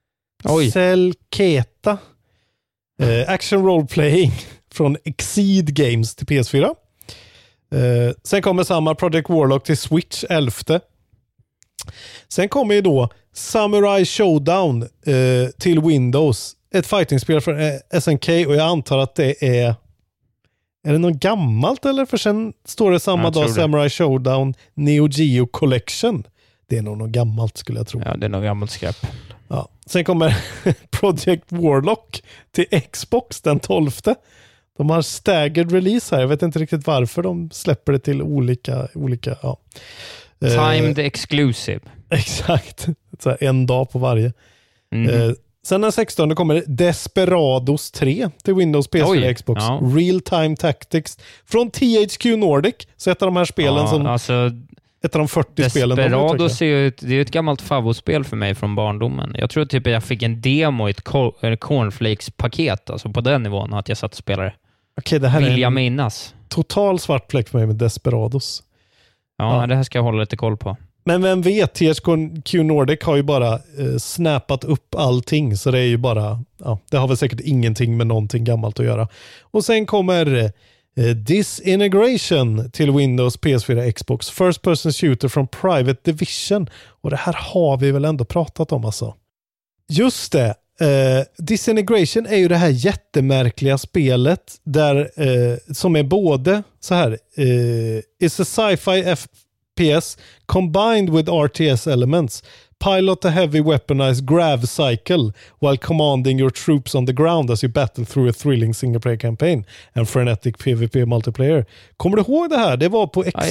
S4: Selketa. Action Role Playing från Exceed Games till PS4. Sen kommer samma Project Warlock till Switch 11. Sen kommer ju då Samurai Showdown till Windows. Ett fightingspel från SNK, och jag antar att det är det något gammalt, eller? För sen står det samma dag Samurai Showdown Neo Geo Collection. Det är nog något gammalt skulle jag tro.
S6: Ja, det är något gammalt skräp.
S4: Ja. Sen kommer Project Warlock till Xbox den 12. De har staggered release här. Jag vet inte riktigt varför de släpper det till olika ja.
S6: Timed exclusive.
S4: Exakt. Så här, en dag på varje. Sen den 16 kommer Desperados 3 till Windows, PS4 och Xbox. Ja. Real Time Tactics från THQ Nordic. Så ett av de här spelen som...
S6: Alltså,
S4: ett av de 40 spelen.
S6: Desperados är ju ett gammalt favoritspel för mig från barndomen. Jag tror typ att jag fick en demo i ett Cornflakes-paket. Alltså på den nivån att jag satt och spelade.
S4: Okej, det här
S6: vill jag minnas.
S4: Total svart fläck för mig med Desperados.
S6: Ja, det här ska jag hålla lite koll på.
S4: Men vem vet, THQ Nordic har ju bara snappat upp allting, så det är ju bara, det har väl säkert ingenting med någonting gammalt att göra. Och sen kommer Disintegration till Windows, PS4, Xbox. First person shooter från Private Division. Och det här har vi väl ändå pratat om alltså. Just det. Disintegration är ju det här jättemärkliga spelet där som är både så här is a sci-fi FPS combined with RTS elements. Pilot a heavy weaponized grav cycle while commanding your troops on the ground as you battle through a thrilling single player campaign and frenetic PvP multiplayer. Kommer du ihåg det här? Det var på Xbox.
S6: Ja,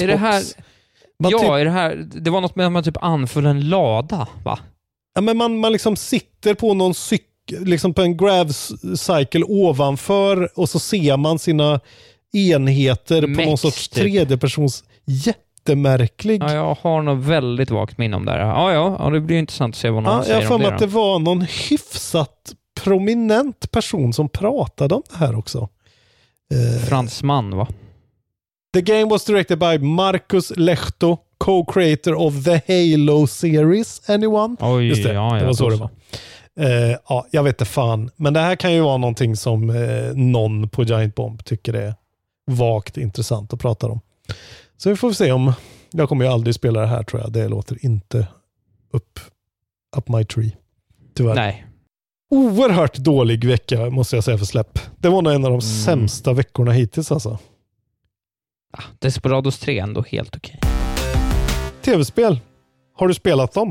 S6: det var något med att man typ anföll en lada, va?
S4: Ja, men man liksom sitter på någon liksom på en grav cycle ovanför, och så ser man sina enheter på någon sorts tredjepersons jättemärklig.
S6: Ja, jag har nog väldigt vagt minne om det här. Ja, det blir intressant att se vad någon säger om det.
S4: Jag får att det var någon hyfsat prominent person som pratade om det här också.
S6: Fransman, va?
S4: The game was directed by Marcus Lehto, co-creator of the Halo series. Anyone?
S6: Oj,
S4: just det,
S6: ja,
S4: det var så det var. Jag vet inte fan. Men det här kan ju vara någonting som någon på Giant Bomb tycker är vagt intressant att prata om. Så vi får se om... Jag kommer ju aldrig spela det här, tror jag. Det låter inte up my tree. Tyvärr.
S6: Nej.
S4: Oerhört dålig vecka, måste jag säga, för släpp. Det var nog en av de sämsta veckorna hittills alltså.
S6: Desperados 3 ändå helt okej.
S4: TV-spel. Har du spelat dem?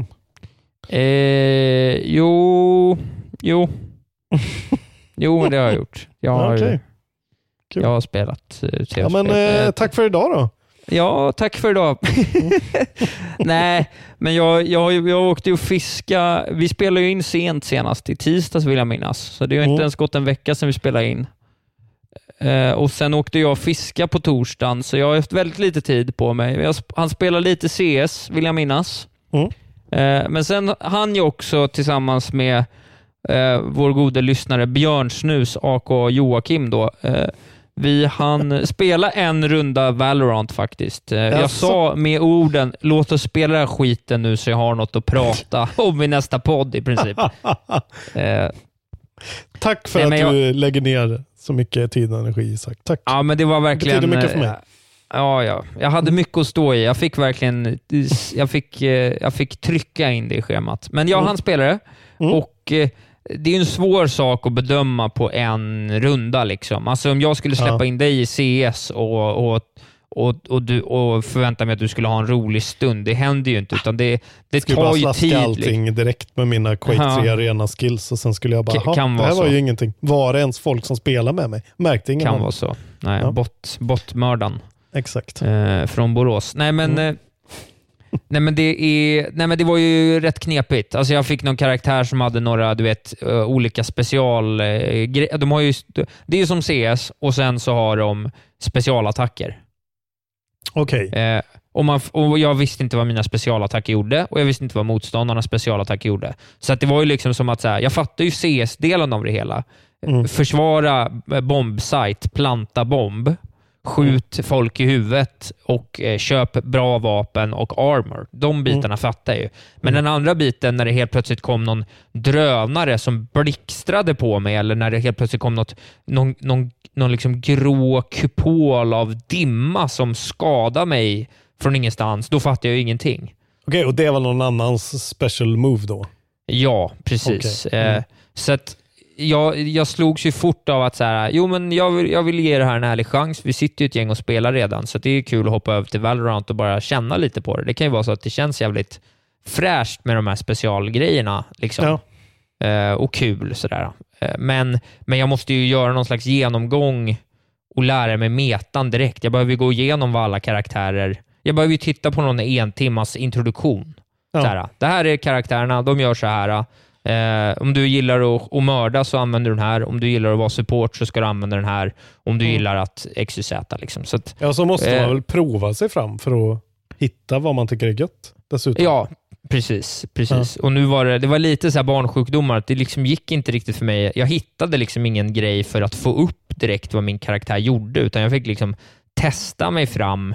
S6: Jo, men det har jag gjort. Jag har spelat TV-spel.
S4: Ja, men tack för idag då.
S6: Ja, tack för idag. Nej, men jag åkte ju fiska. Vi spelade ju in senast i tisdags, vill jag minnas. Så det har inte ens gått en vecka sedan vi spelade in. och sen åkte jag fiska på torsdagen, så jag har haft väldigt lite tid på mig. Han spelar lite CS, vill jag minnas. Men sen han ju också tillsammans med vår gode lyssnare Björn Snus, aka Joakim då. Han spela en runda Valorant faktiskt. Jag sa med orden, låt oss spela den här skiten nu så jag har något att prata om i nästa podd i princip.
S5: Tack för att du lägger ner så mycket tid och energi, Isak. Tack.
S6: Ja, men det var verkligen...
S5: Det betyder mycket för mig.
S6: Ja. Jag hade mycket att stå i. Jag fick verkligen... Jag fick trycka in det i schemat. Men han spelade och det är ju en svår sak att bedöma på en runda liksom. Alltså om jag skulle släppa in dig i CS och förvänta mig att du skulle ha en rolig stund, det händer ju inte, utan det tar ju tid.
S5: Allting direkt med mina Quake 3 arena skills och sen skulle jag bara, det här var ju ingenting. Var det ens folk som spelar med mig? Märkte ingen.
S6: Kan vara så. Nej, bottmördan.
S5: Exakt.
S6: Från Borås. Nej men det var ju rätt knepigt. Alltså jag fick någon karaktär som hade några, du vet, olika specialgrejer. De har ju, det är ju som CS och sen så har de specialattacker.
S5: Okej.
S6: Och jag visste inte vad mina specialattacker gjorde och jag visste inte vad motståndarnas specialattacker gjorde. Så att det var ju liksom som att så här, jag fattar ju CS-delen av det hela. Försvara bombsite, planta bomb, skjut folk i huvudet och köp bra vapen och armor. De bitarna fattar jag ju. Men den andra biten, när det helt plötsligt kom någon drönare som blixtrade på mig, eller när det helt plötsligt kom någon liksom grå kupol av dimma som skadade mig från ingenstans, då fattar jag ju ingenting.
S5: Okej, och det var någon annans special move då?
S6: Ja, precis. Så att jag slogs ju fort av att så här, jag vill ge det här en ärlig chans. Vi sitter ju ett gäng och spelar redan, så det är kul att hoppa över till Valorant och bara känna lite på det. Det kan ju vara så att det känns jävligt fräscht med de här specialgrejerna liksom. Och kul sådär. Men jag måste ju göra någon slags genomgång och lära mig metan direkt. Jag behöver gå igenom vad alla karaktärer... Jag behöver ju titta på någon 1 timmas introduktion. Såhär, det här är karaktärerna, de gör så här. Om du gillar att mörda så använder du den här. Om du gillar att vara support så ska du använda den här. Om du gillar att XYZ liksom. Så att,
S5: så måste man väl prova sig fram för att hitta vad man tycker är gött dessutom.
S6: Ja, precis. Och nu var det var lite så här barnsjukdomar. Det liksom gick inte riktigt för mig. Jag hittade liksom ingen grej för att få upp direkt vad min karaktär gjorde, utan jag fick liksom testa mig fram.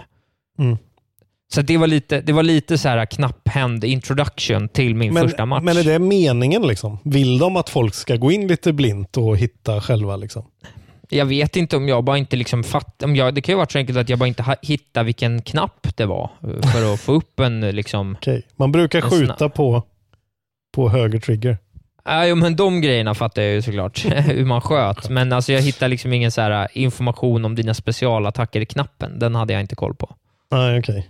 S6: Så det var lite så här knapphänd introduction till min första match.
S5: Men är det meningen liksom? Vill de att folk ska gå in lite blint och hitta själva liksom?
S6: Jag vet inte om jag bara inte liksom det kan ju vara så enkelt att jag bara inte hittade vilken knapp det var för att få upp en liksom...
S5: Okej. Man brukar skjuta på höger trigger.
S6: Ja, men de grejerna fattar jag ju såklart hur man sköt. Men alltså jag hittade liksom ingen så här information om dina specialattacker i knappen. Den hade jag inte koll på.
S5: Nej, okej.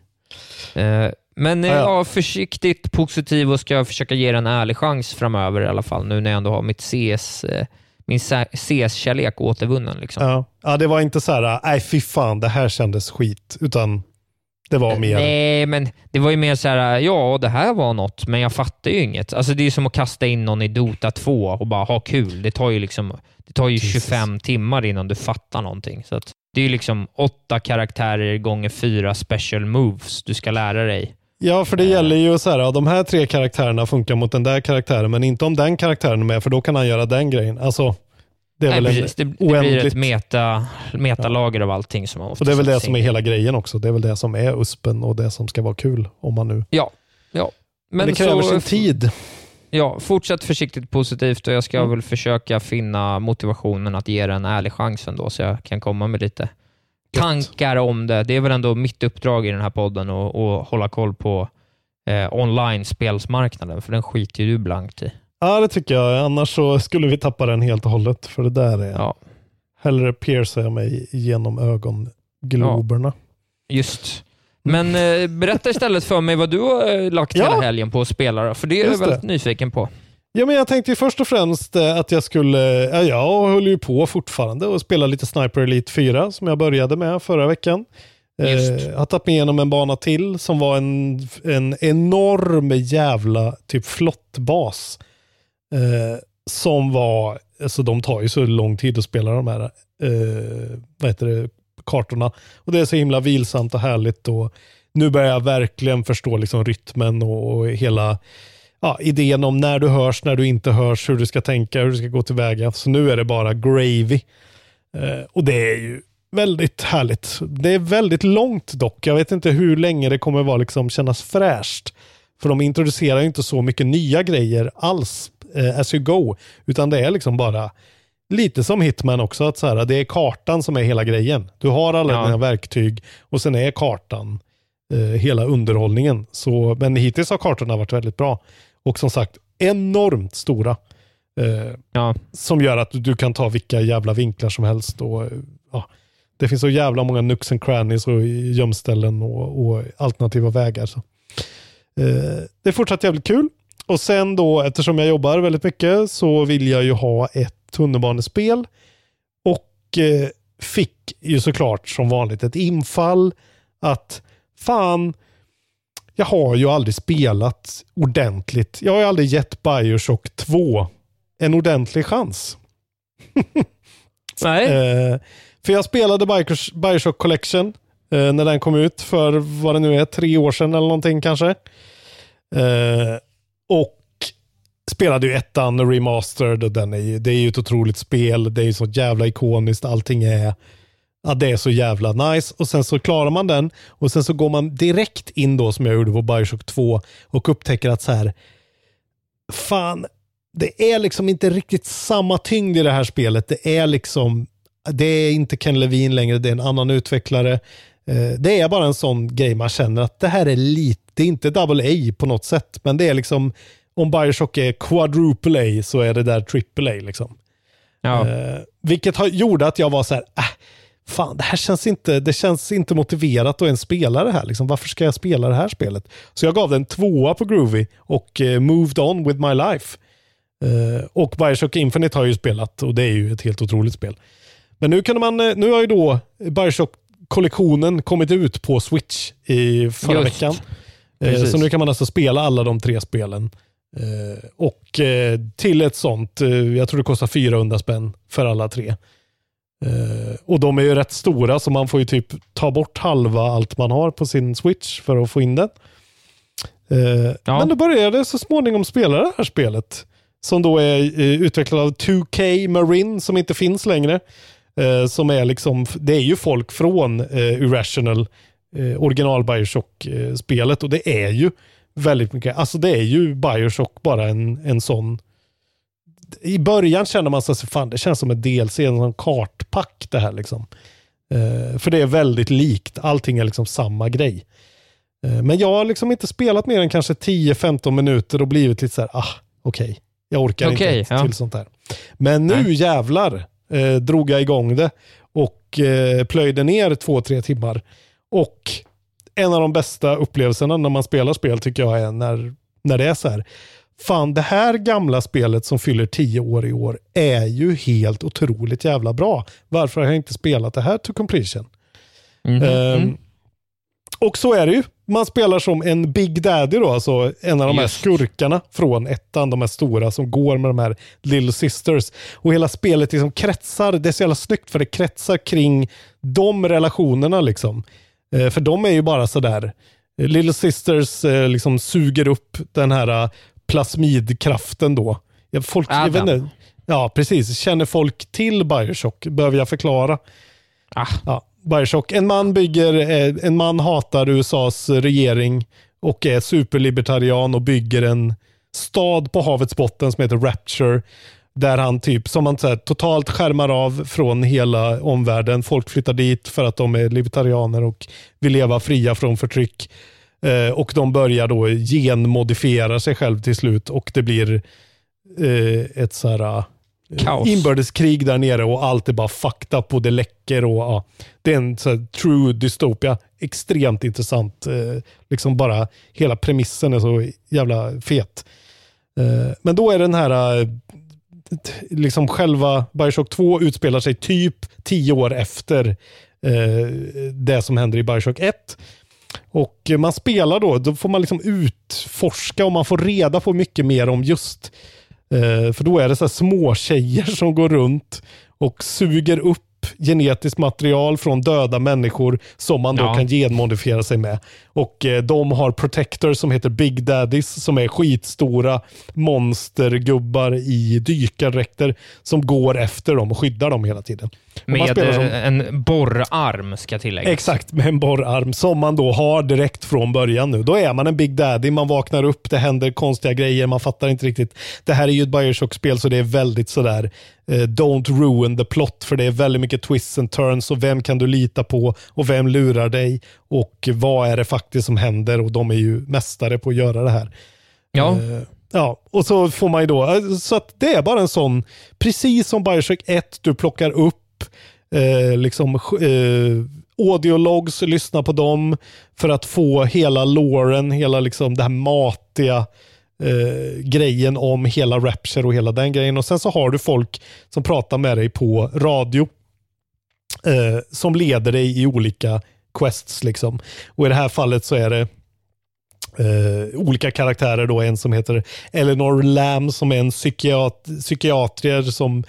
S6: Men försiktigt positiv och ska försöka ge en ärlig chans framöver i alla fall, nu när jag ändå har min CS-kärlek återvunnen liksom.
S5: Ja, det var inte så här, nej fy fan, det här kändes skit, utan det var mer...
S6: Nej, men det var ju mer så här, ja, det här var något, men jag fattar ju inget. Alltså det är som att kasta in någon i Dota 2 och bara ha kul. Det tar ju 25 timmar innan du fattar någonting. Så att det är ju liksom 8 karaktärer gånger 4 special moves du ska lära dig.
S5: Ja, för det gäller ju så här, de här 3 karaktärerna funkar mot den där karaktären, men inte om den karaktären är med, för då kan han göra den grejen. Alltså, det är precis. Det
S6: blir ett metalager av allting som man måste...
S5: Och det är väl det som är hela grejen också. Det är väl det som är uspen och det som ska vara kul om man nu...
S6: Ja. Men
S5: det kräver sin tid.
S6: Ja, fortsätt försiktigt positivt och jag ska väl försöka finna motivationen att ge det en ärlig chans ändå, så jag kan komma med lite tankar om det. Det är väl ändå mitt uppdrag i den här podden att hålla koll på online-spelsmarknaden, för den skiter ju du blankt i.
S5: Ja, det tycker jag. Annars så skulle vi tappa den helt och hållet, för det där är... Ja. Hellre piercar jag mig genom ögongloberna.
S6: Ja, just. Men berätta istället för mig vad du har lagt hela helgen på att spela, för det är jag väldigt nyfiken på.
S5: Ja, men jag tänkte ju först och främst att jag skulle... jag höll ju på fortfarande och spela lite Sniper Elite 4 som jag började med förra veckan. Jag har tagit mig igenom en bana till som var en enorm jävla typ flottbas. Som var alltså de tar ju så lång tid att spela de här kartorna. Och det är så himla vilsamt och härligt. Och nu börjar jag verkligen förstå liksom rytmen och hela idén om när du hörs, när du inte hörs, hur du ska tänka, hur du ska gå tillväga. Så nu är det bara gravy. Och det är ju väldigt härligt. Det är väldigt långt dock. Jag vet inte hur länge det kommer vara liksom kännas fräscht. För de introducerar ju inte så mycket nya grejer alls as you go. Utan det är liksom bara lite som Hitman också. Att så här, det är kartan som är hela grejen. Du har alla dina verktyg och sen är kartan hela underhållningen. Så, men hittills har kartorna varit väldigt bra. Och som sagt, enormt stora. Som gör att du kan ta vilka jävla vinklar som helst. Och, det finns så jävla många nooks and crannies och gömställen och alternativa vägar. Så. Det är fortsatt jävligt kul. Och sen då, eftersom jag jobbar väldigt mycket så vill jag ju ha ett tunnelbanespel. Och fick ju såklart som vanligt ett infall att fan, jag har ju aldrig spelat ordentligt. Jag har ju aldrig gett BioShock 2 en ordentlig chans.
S6: Nej.
S5: För jag spelade BioShock Collection när den kom ut för vad det nu är, 3 år sedan eller någonting kanske. Och spelade ju ettan remastered och det är ju ett otroligt spel. Det är ju så jävla ikoniskt. Allting är det är så jävla nice. Och sen så klarar man den och sen så går man direkt in då som jag gjorde på BioShock 2 och upptäcker att så här fan, det är liksom inte riktigt samma tyngd i det här spelet. Det är inte Ken Levine längre, det är en annan utvecklare. Det är bara en sån grej man känner att det här är lite, inte double A på något sätt, men det är liksom, om BioShock är quadruple A så är det där triple A liksom. Ja. Vilket gjorde att jag var så här, fan, det känns inte motiverat att ens spela det här. Liksom. Varför ska jag spela det här spelet? Så jag gav den 2 på Groovy och moved on with my life. Och BioShock Infinite har jag ju spelat och det är ju ett helt otroligt spel. Men nu har ju då BioShock-kollektionen kommit ut på Switch i förra veckan. Så nu kan man alltså spela alla de 3 spelen. Och till ett sånt, jag tror det kostar 400 spänn för alla 3. Och de är ju rätt stora så man får ju typ ta bort halva allt man har på sin Switch för att få in den. Men då började så småningom spela det här spelet. Som då är utvecklad av 2K Marin som inte finns längre. Som är liksom, det är ju folk från Irrational original BioShock-spelet och det är ju väldigt mycket, alltså det är ju BioShock bara en sån. I början känner man sig fan, det känns som ett DLC, en sån kartpack det här liksom. För det är väldigt likt, allting är liksom samma grej. Men jag har liksom inte spelat mer än kanske 10-15 minuter och blivit lite så här, okej. Jag orkar inte till sånt här. Men nu jävlar drog jag igång det och plöjde ner 2-3 timmar. Och en av de bästa upplevelserna när man spelar spel tycker jag är när det är så här. Fan, det här gamla spelet som fyller 10 år i år är ju helt otroligt jävla bra. Varför har jag inte spelat det här to completion? Och så är det ju. Man spelar som en Big Daddy då, alltså en av de här skurkarna från ettan, de här stora som går med de här Little Sisters. Och hela spelet liksom kretsar, det är så jävla snyggt för det kretsar kring de relationerna liksom. För de är ju bara så där. Little Sisters liksom suger upp den här plasmidkraften då. Folk, jag vet inte, ja, precis. Känner folk till BioShock? Behöver jag förklara? Ja, BioShock. En man hatar USAs regering och är superlibertarian och bygger en stad på havets botten som heter Rapture. Där han typ, som man säger, totalt skärmar av från hela omvärlden. Folk flyttar dit för att de är libertarianer och vill leva fria från förtryck. Och de börjar då genmodifiera sig själv till slut och det blir ett så här inbördeskrig där nere och allt är bara fucked up och det läcker och det är en så här true dystopia. Extremt intressant. Liksom bara hela premissen är så jävla fet. Men då är den här liksom själva BioShock 2 utspelar sig typ 10 år efter det som händer i BioShock 1. Och man spelar då får man liksom utforska och man får reda på mycket mer om just För då är det så här små tjejer som går runt och suger upp genetiskt material från döda människor som man då kan genmodifiera sig med. Och de har protectors som heter Big Daddies som är skitstora monstergubbar i dykarräkter som går efter dem och skyddar dem hela tiden.
S6: Med en borrarm ska tilläggas.
S5: Exakt, med en borrarm som man då har direkt från början nu. Då är man en Big Daddy, man vaknar upp, det händer konstiga grejer, man fattar inte riktigt. Det här är ju ett Bioshock-spel så det är väldigt sådär don't ruin the plot, för det är väldigt mycket twists and turns och vem kan du lita på och vem lurar dig och vad är det faktiskt som händer, och de är ju mästare på att göra det här. Ja, och så får man ju då, så att det är bara en sån, precis som Bioshock 1, du plockar upp audiologs, lyssna på dem för att få hela loren, hela liksom det här matiga grejen om hela Rapture och hela den grejen, och sen så har du folk som pratar med dig på radio som leder dig i olika quests liksom. Och i det här fallet så är det olika karaktärer då, en som heter Eleanor Lamb som är en psykiatriker som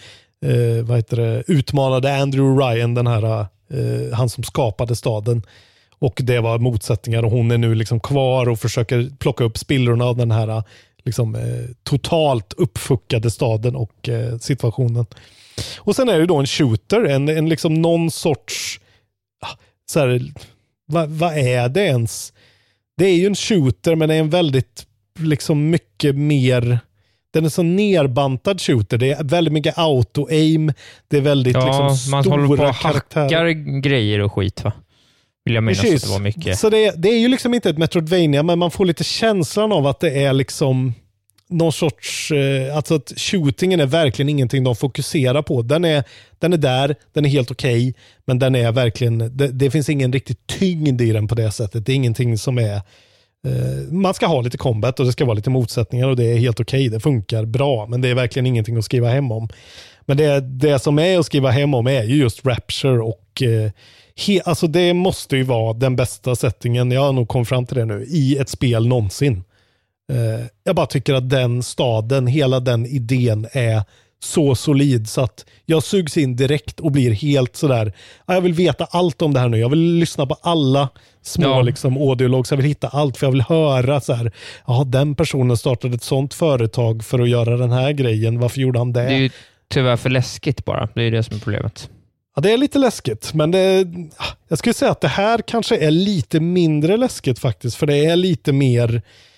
S5: utmanade Andrew Ryan, den här han som skapade staden, och det var motsättningar och hon är nu liksom kvar och försöker plocka upp spillrorna av den här liksom totalt uppfuckade staden och situationen. Och sen är det då en shooter, en liksom någon sorts så här, vad är det ens? Det är ju en shooter, men det är en väldigt liksom mycket mer, den är så nerbantad shooter. Det är väldigt mycket auto-aim. Det är väldigt liksom stora
S6: man håller på och
S5: karaktärer.
S6: hackar grejer och skit, va? Vill jag minnas att det var mycket.
S5: Så det är ju liksom inte ett Metroidvania, men man får lite känslan av att det är liksom någon sorts, alltså att shootingen är verkligen ingenting de fokuserar på. Den är där, den är helt okej, men den är verkligen, det finns ingen riktigt tyngd i den på det sättet. Det är ingenting som är, man ska ha lite combat och det ska vara lite motsättningar och det är helt okej, det funkar bra, men det är verkligen ingenting att skriva hem om. Men det som är att skriva hem om är ju just Rapture och alltså det måste ju vara den bästa settingen, jag har nog kommit fram till det nu, i ett spel någonsin. Jag bara tycker att den staden, hela den idén är så solid så att jag sugs in direkt och blir helt sådär, jag vill veta allt om det här nu, jag vill lyssna på alla små liksom audiologs, jag vill hitta allt, för jag vill höra så här, den personen startade ett sånt företag för att göra den här grejen, varför gjorde han det?
S6: Det är ju tyvärr för läskigt bara, det är det som är problemet. Ja,
S5: det är lite läskigt, men jag skulle säga att det här kanske är lite mindre läskigt faktiskt, för det är lite mer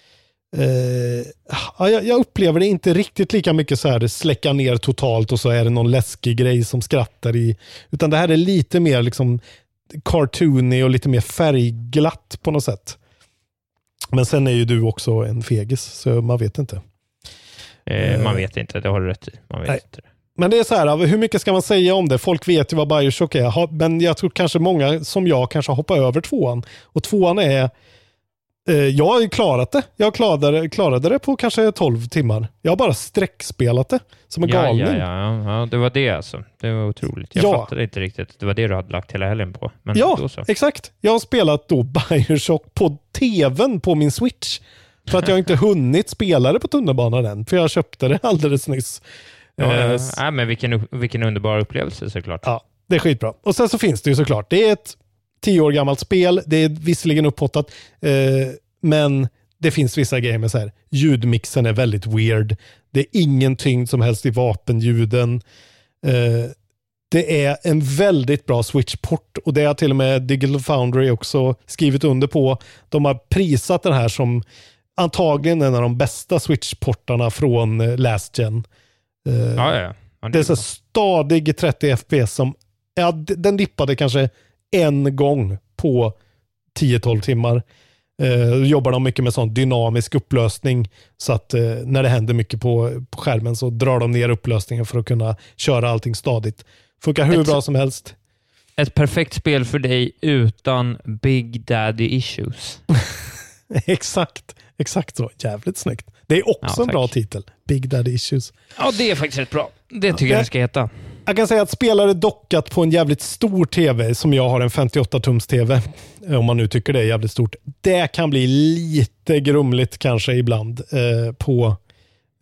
S5: jag upplever det inte riktigt lika mycket så här släcka ner totalt och så är det någon läskig grej som skrattar i, utan det här är lite mer liksom cartoony och lite mer färgglatt på något sätt. Men sen är ju du också en fegis, så man vet inte.
S6: Man vet inte, det har du rätt i. Man vet inte.
S5: Men det är så här, hur mycket ska man säga om det? Folk vet ju vad Bioshock är, men jag tror kanske många som jag kanske hoppar över tvåan, och tvåan är jag har ju klarat det. Jag klarade det på kanske 12 timmar. Jag har bara sträckspelat det som en galning.
S6: Ja, det var det alltså. Det var otroligt. Jag fattade inte riktigt. Det var det du hade lagt hela helgen på. Men då så.
S5: Exakt. Jag har spelat då Bioshock på tvn på min Switch. För att jag inte hunnit spela det på tunnelbanan än. För jag köpte det alldeles nyss.
S6: Men vilken underbar upplevelse såklart.
S5: Ja, det är skitbra. Och sen så finns det ju såklart. Det är ett 10 år gammalt spel, det är visserligen upphottat, men det finns vissa grejer med så här, ljudmixen är väldigt weird, det är ingen tyngd som helst i vapenljuden, det är en väldigt bra Switch-port, och det har till och med Digital Foundry också skrivit under på. De har prisat den här som antagligen en av de bästa Switch-portarna från Last Gen. Det är så stadig 30 FPS som, den dippade kanske en gång på 10-12 timmar. Jobbar de mycket med sån dynamisk upplösning, så att när det händer mycket på skärmen så drar de ner upplösningen för att kunna köra allting stadigt. Funkar hur bra som helst.
S6: Ett perfekt spel för dig utan Big Daddy issues.
S5: Exakt så. Jävligt snyggt. Det är också en bra titel. Big Daddy issues.
S6: Ja, det är faktiskt rätt bra. Det tycker jag det ska heta.
S5: Jag kan säga att spelare dockat på en jävligt stor tv, som jag har en 58-tums tv, om man nu tycker det är jävligt stort. Det kan bli lite grumligt kanske ibland på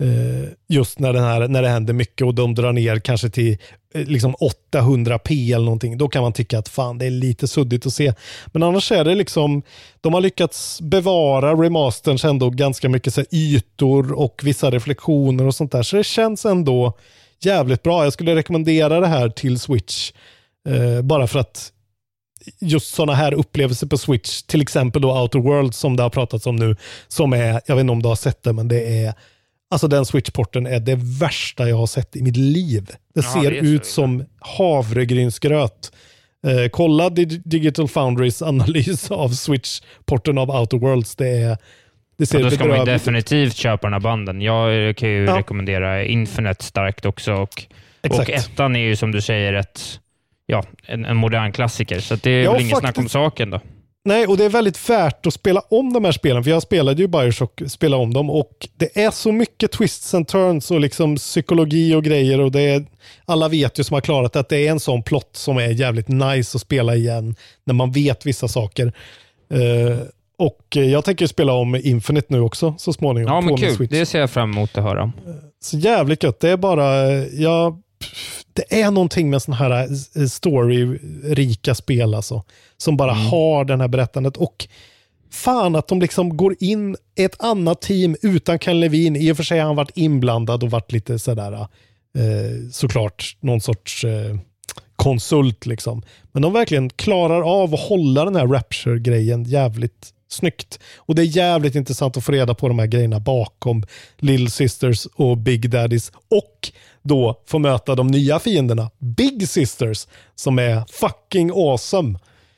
S4: Just när det händer mycket och de drar ner kanske till liksom 800p eller någonting, då kan man tycka att fan, det är lite suddigt att se. Men annars är det liksom, de har lyckats bevara remasterns ändå ganska mycket så här, ytor och vissa reflektioner och sånt där, så det känns ändå jävligt bra. Jag skulle rekommendera det här till Switch bara för att just sådana här upplevelser på Switch, till exempel då Outer Worlds som det har pratats om nu, som är, jag vet inte om du har sett det, men det är, alltså den Switch-porten är det värsta jag har sett i mitt liv. Det ser ut som havregrynsgröt. Kolla Digital Foundries analys av Switch-porten av Outer Worlds. Det ser
S6: då ska man ju definitivt köpa den här banden. Jag kan ju rekommendera Infinite starkt också. Och ettan är ju som du säger en modern klassiker. Så det är väl ingen snack om saken då.
S4: Nej, och det är väldigt värt att spela om de här spelen, för jag spelade ju Bioshock, spela om dem, och det är så mycket twists and turns och liksom psykologi och grejer, och det är, alla vet ju som har klarat att det är en sån plott som är jävligt nice att spela igen när man vet vissa saker. Och jag tänker spela om Infinite nu också så småningom.
S6: Ja, men kul. Det ser jag fram emot att höra.
S4: Så jävligt gött. Det är bara, det är någonting med sån här story-rika spel alltså, som bara har den här berättandet, och fan att de liksom går in i ett annat team utan Ken Levine. I och för sig har han varit inblandad och varit lite sådär såklart någon sorts konsult liksom, men de verkligen klarar av att hålla den här Rapture-grejen jävligt snyggt, och det är jävligt intressant att få reda på de här grejerna bakom Little Sisters och Big Daddies, och då få möta de nya fienderna Big Sisters, som är fucking awesome.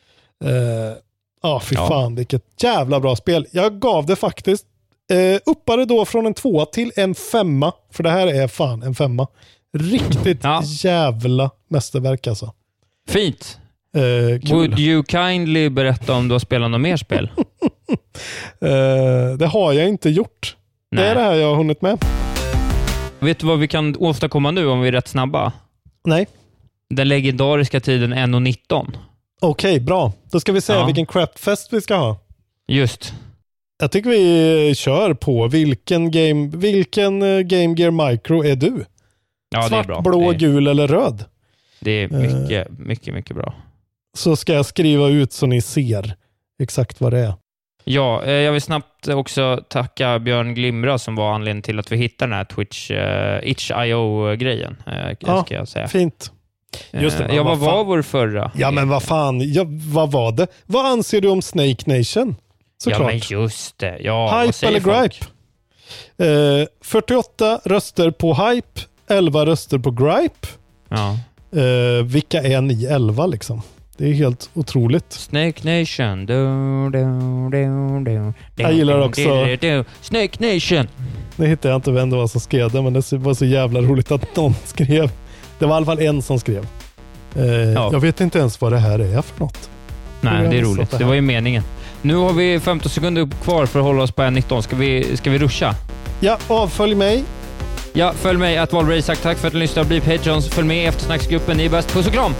S4: Fy fan, vilket jävla bra spel. Jag gav det faktiskt uppade då från en 2 till en 5, för det här är fan en 5. Riktigt jävla mästerverk alltså.
S6: Fint. Would you kindly berätta om du har spelat något mer spel?
S4: Det har jag inte gjort. Nej. Det är det här jag har hunnit med.
S6: Vet du vad vi kan åstadkomma nu om vi är rätt snabba?
S4: Nej.
S6: Den legendariska tiden 1:19.
S4: Okej, bra. Då ska vi säga vilken crapfest vi ska ha.
S6: Just.
S4: Jag tycker vi kör på. Vilken Game Gear Micro är du?
S6: Ja,
S4: svart,
S6: det är bra.
S4: Blå, gul eller röd?
S6: Det är mycket bra.
S4: Så ska jag skriva ut så ni ser exakt vad det är.
S6: Ja, jag vill snabbt också tacka Björn Glimra som var anledningen till att vi hittade den här Twitch itch.io-grejen. Ska jag säga.
S4: Fint.
S6: Just det, vad var vår förra?
S4: Ja, men vad fan. Vad var det? Vad anser du om Snake Nation? Såklart.
S6: Ja, men just det. Ja,
S4: Hype eller Gripe? 48 röster på Hype, 11 röster på Gripe.
S6: Ja.
S4: Vilka är ni 11 liksom? Det är helt otroligt.
S6: Snake Nation.
S4: Jag gillar också
S6: Snake Nation.
S4: Nu hittar jag inte vem det var som skrev det, men det var så jävla roligt att någon skrev. Det var i alla fall en som skrev. Jag vet inte ens vad det här är för något.
S6: Nej, det är roligt. Det var ju meningen. Nu har vi 15 sekunder kvar för att hålla oss på 1:19. Ska vi ruscha?
S4: Ja, avfölj mig.
S6: Ja, följ mig att Valbrejsak. Tack för att du lyssnade. Bli Patreons. Följ med i eftersnacksgruppen. Ni är bäst. Puss och kram!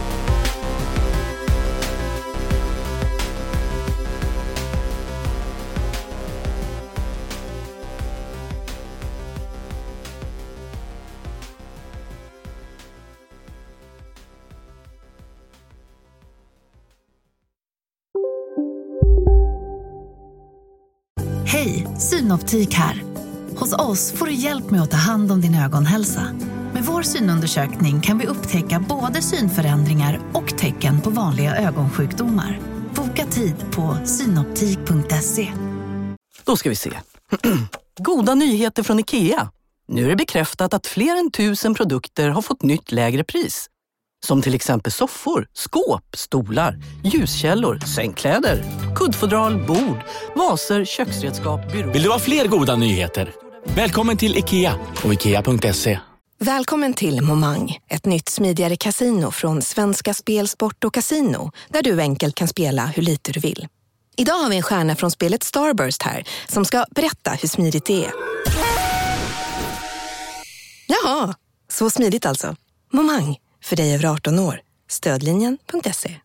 S2: Hej, Synoptik här. Hos oss får du hjälp med att ta hand om din ögonhälsa. Med vår synundersökning kan vi upptäcka både synförändringar och tecken på vanliga ögonsjukdomar. Boka tid på synoptik.se.
S9: Då ska vi se. Goda nyheter från IKEA. Nu är det bekräftat att fler än 1000 produkter har fått nytt lägre pris. Som till exempel soffor, skåp, stolar, ljuskällor, sängkläder, kuddfodral, bord, vaser, köksredskap, byråer.
S10: Vill du ha fler goda nyheter? Välkommen till IKEA och IKEA.se.
S11: Välkommen till Momang, ett nytt smidigare casino från Svenska Spel, Sport och Casino, där du enkelt kan spela hur lite du vill. Idag har vi en stjärna från spelet Starburst här som ska berätta hur smidigt det är. Jaha, så smidigt alltså. Momang, för dig över 18 år. Stödlinjen.se.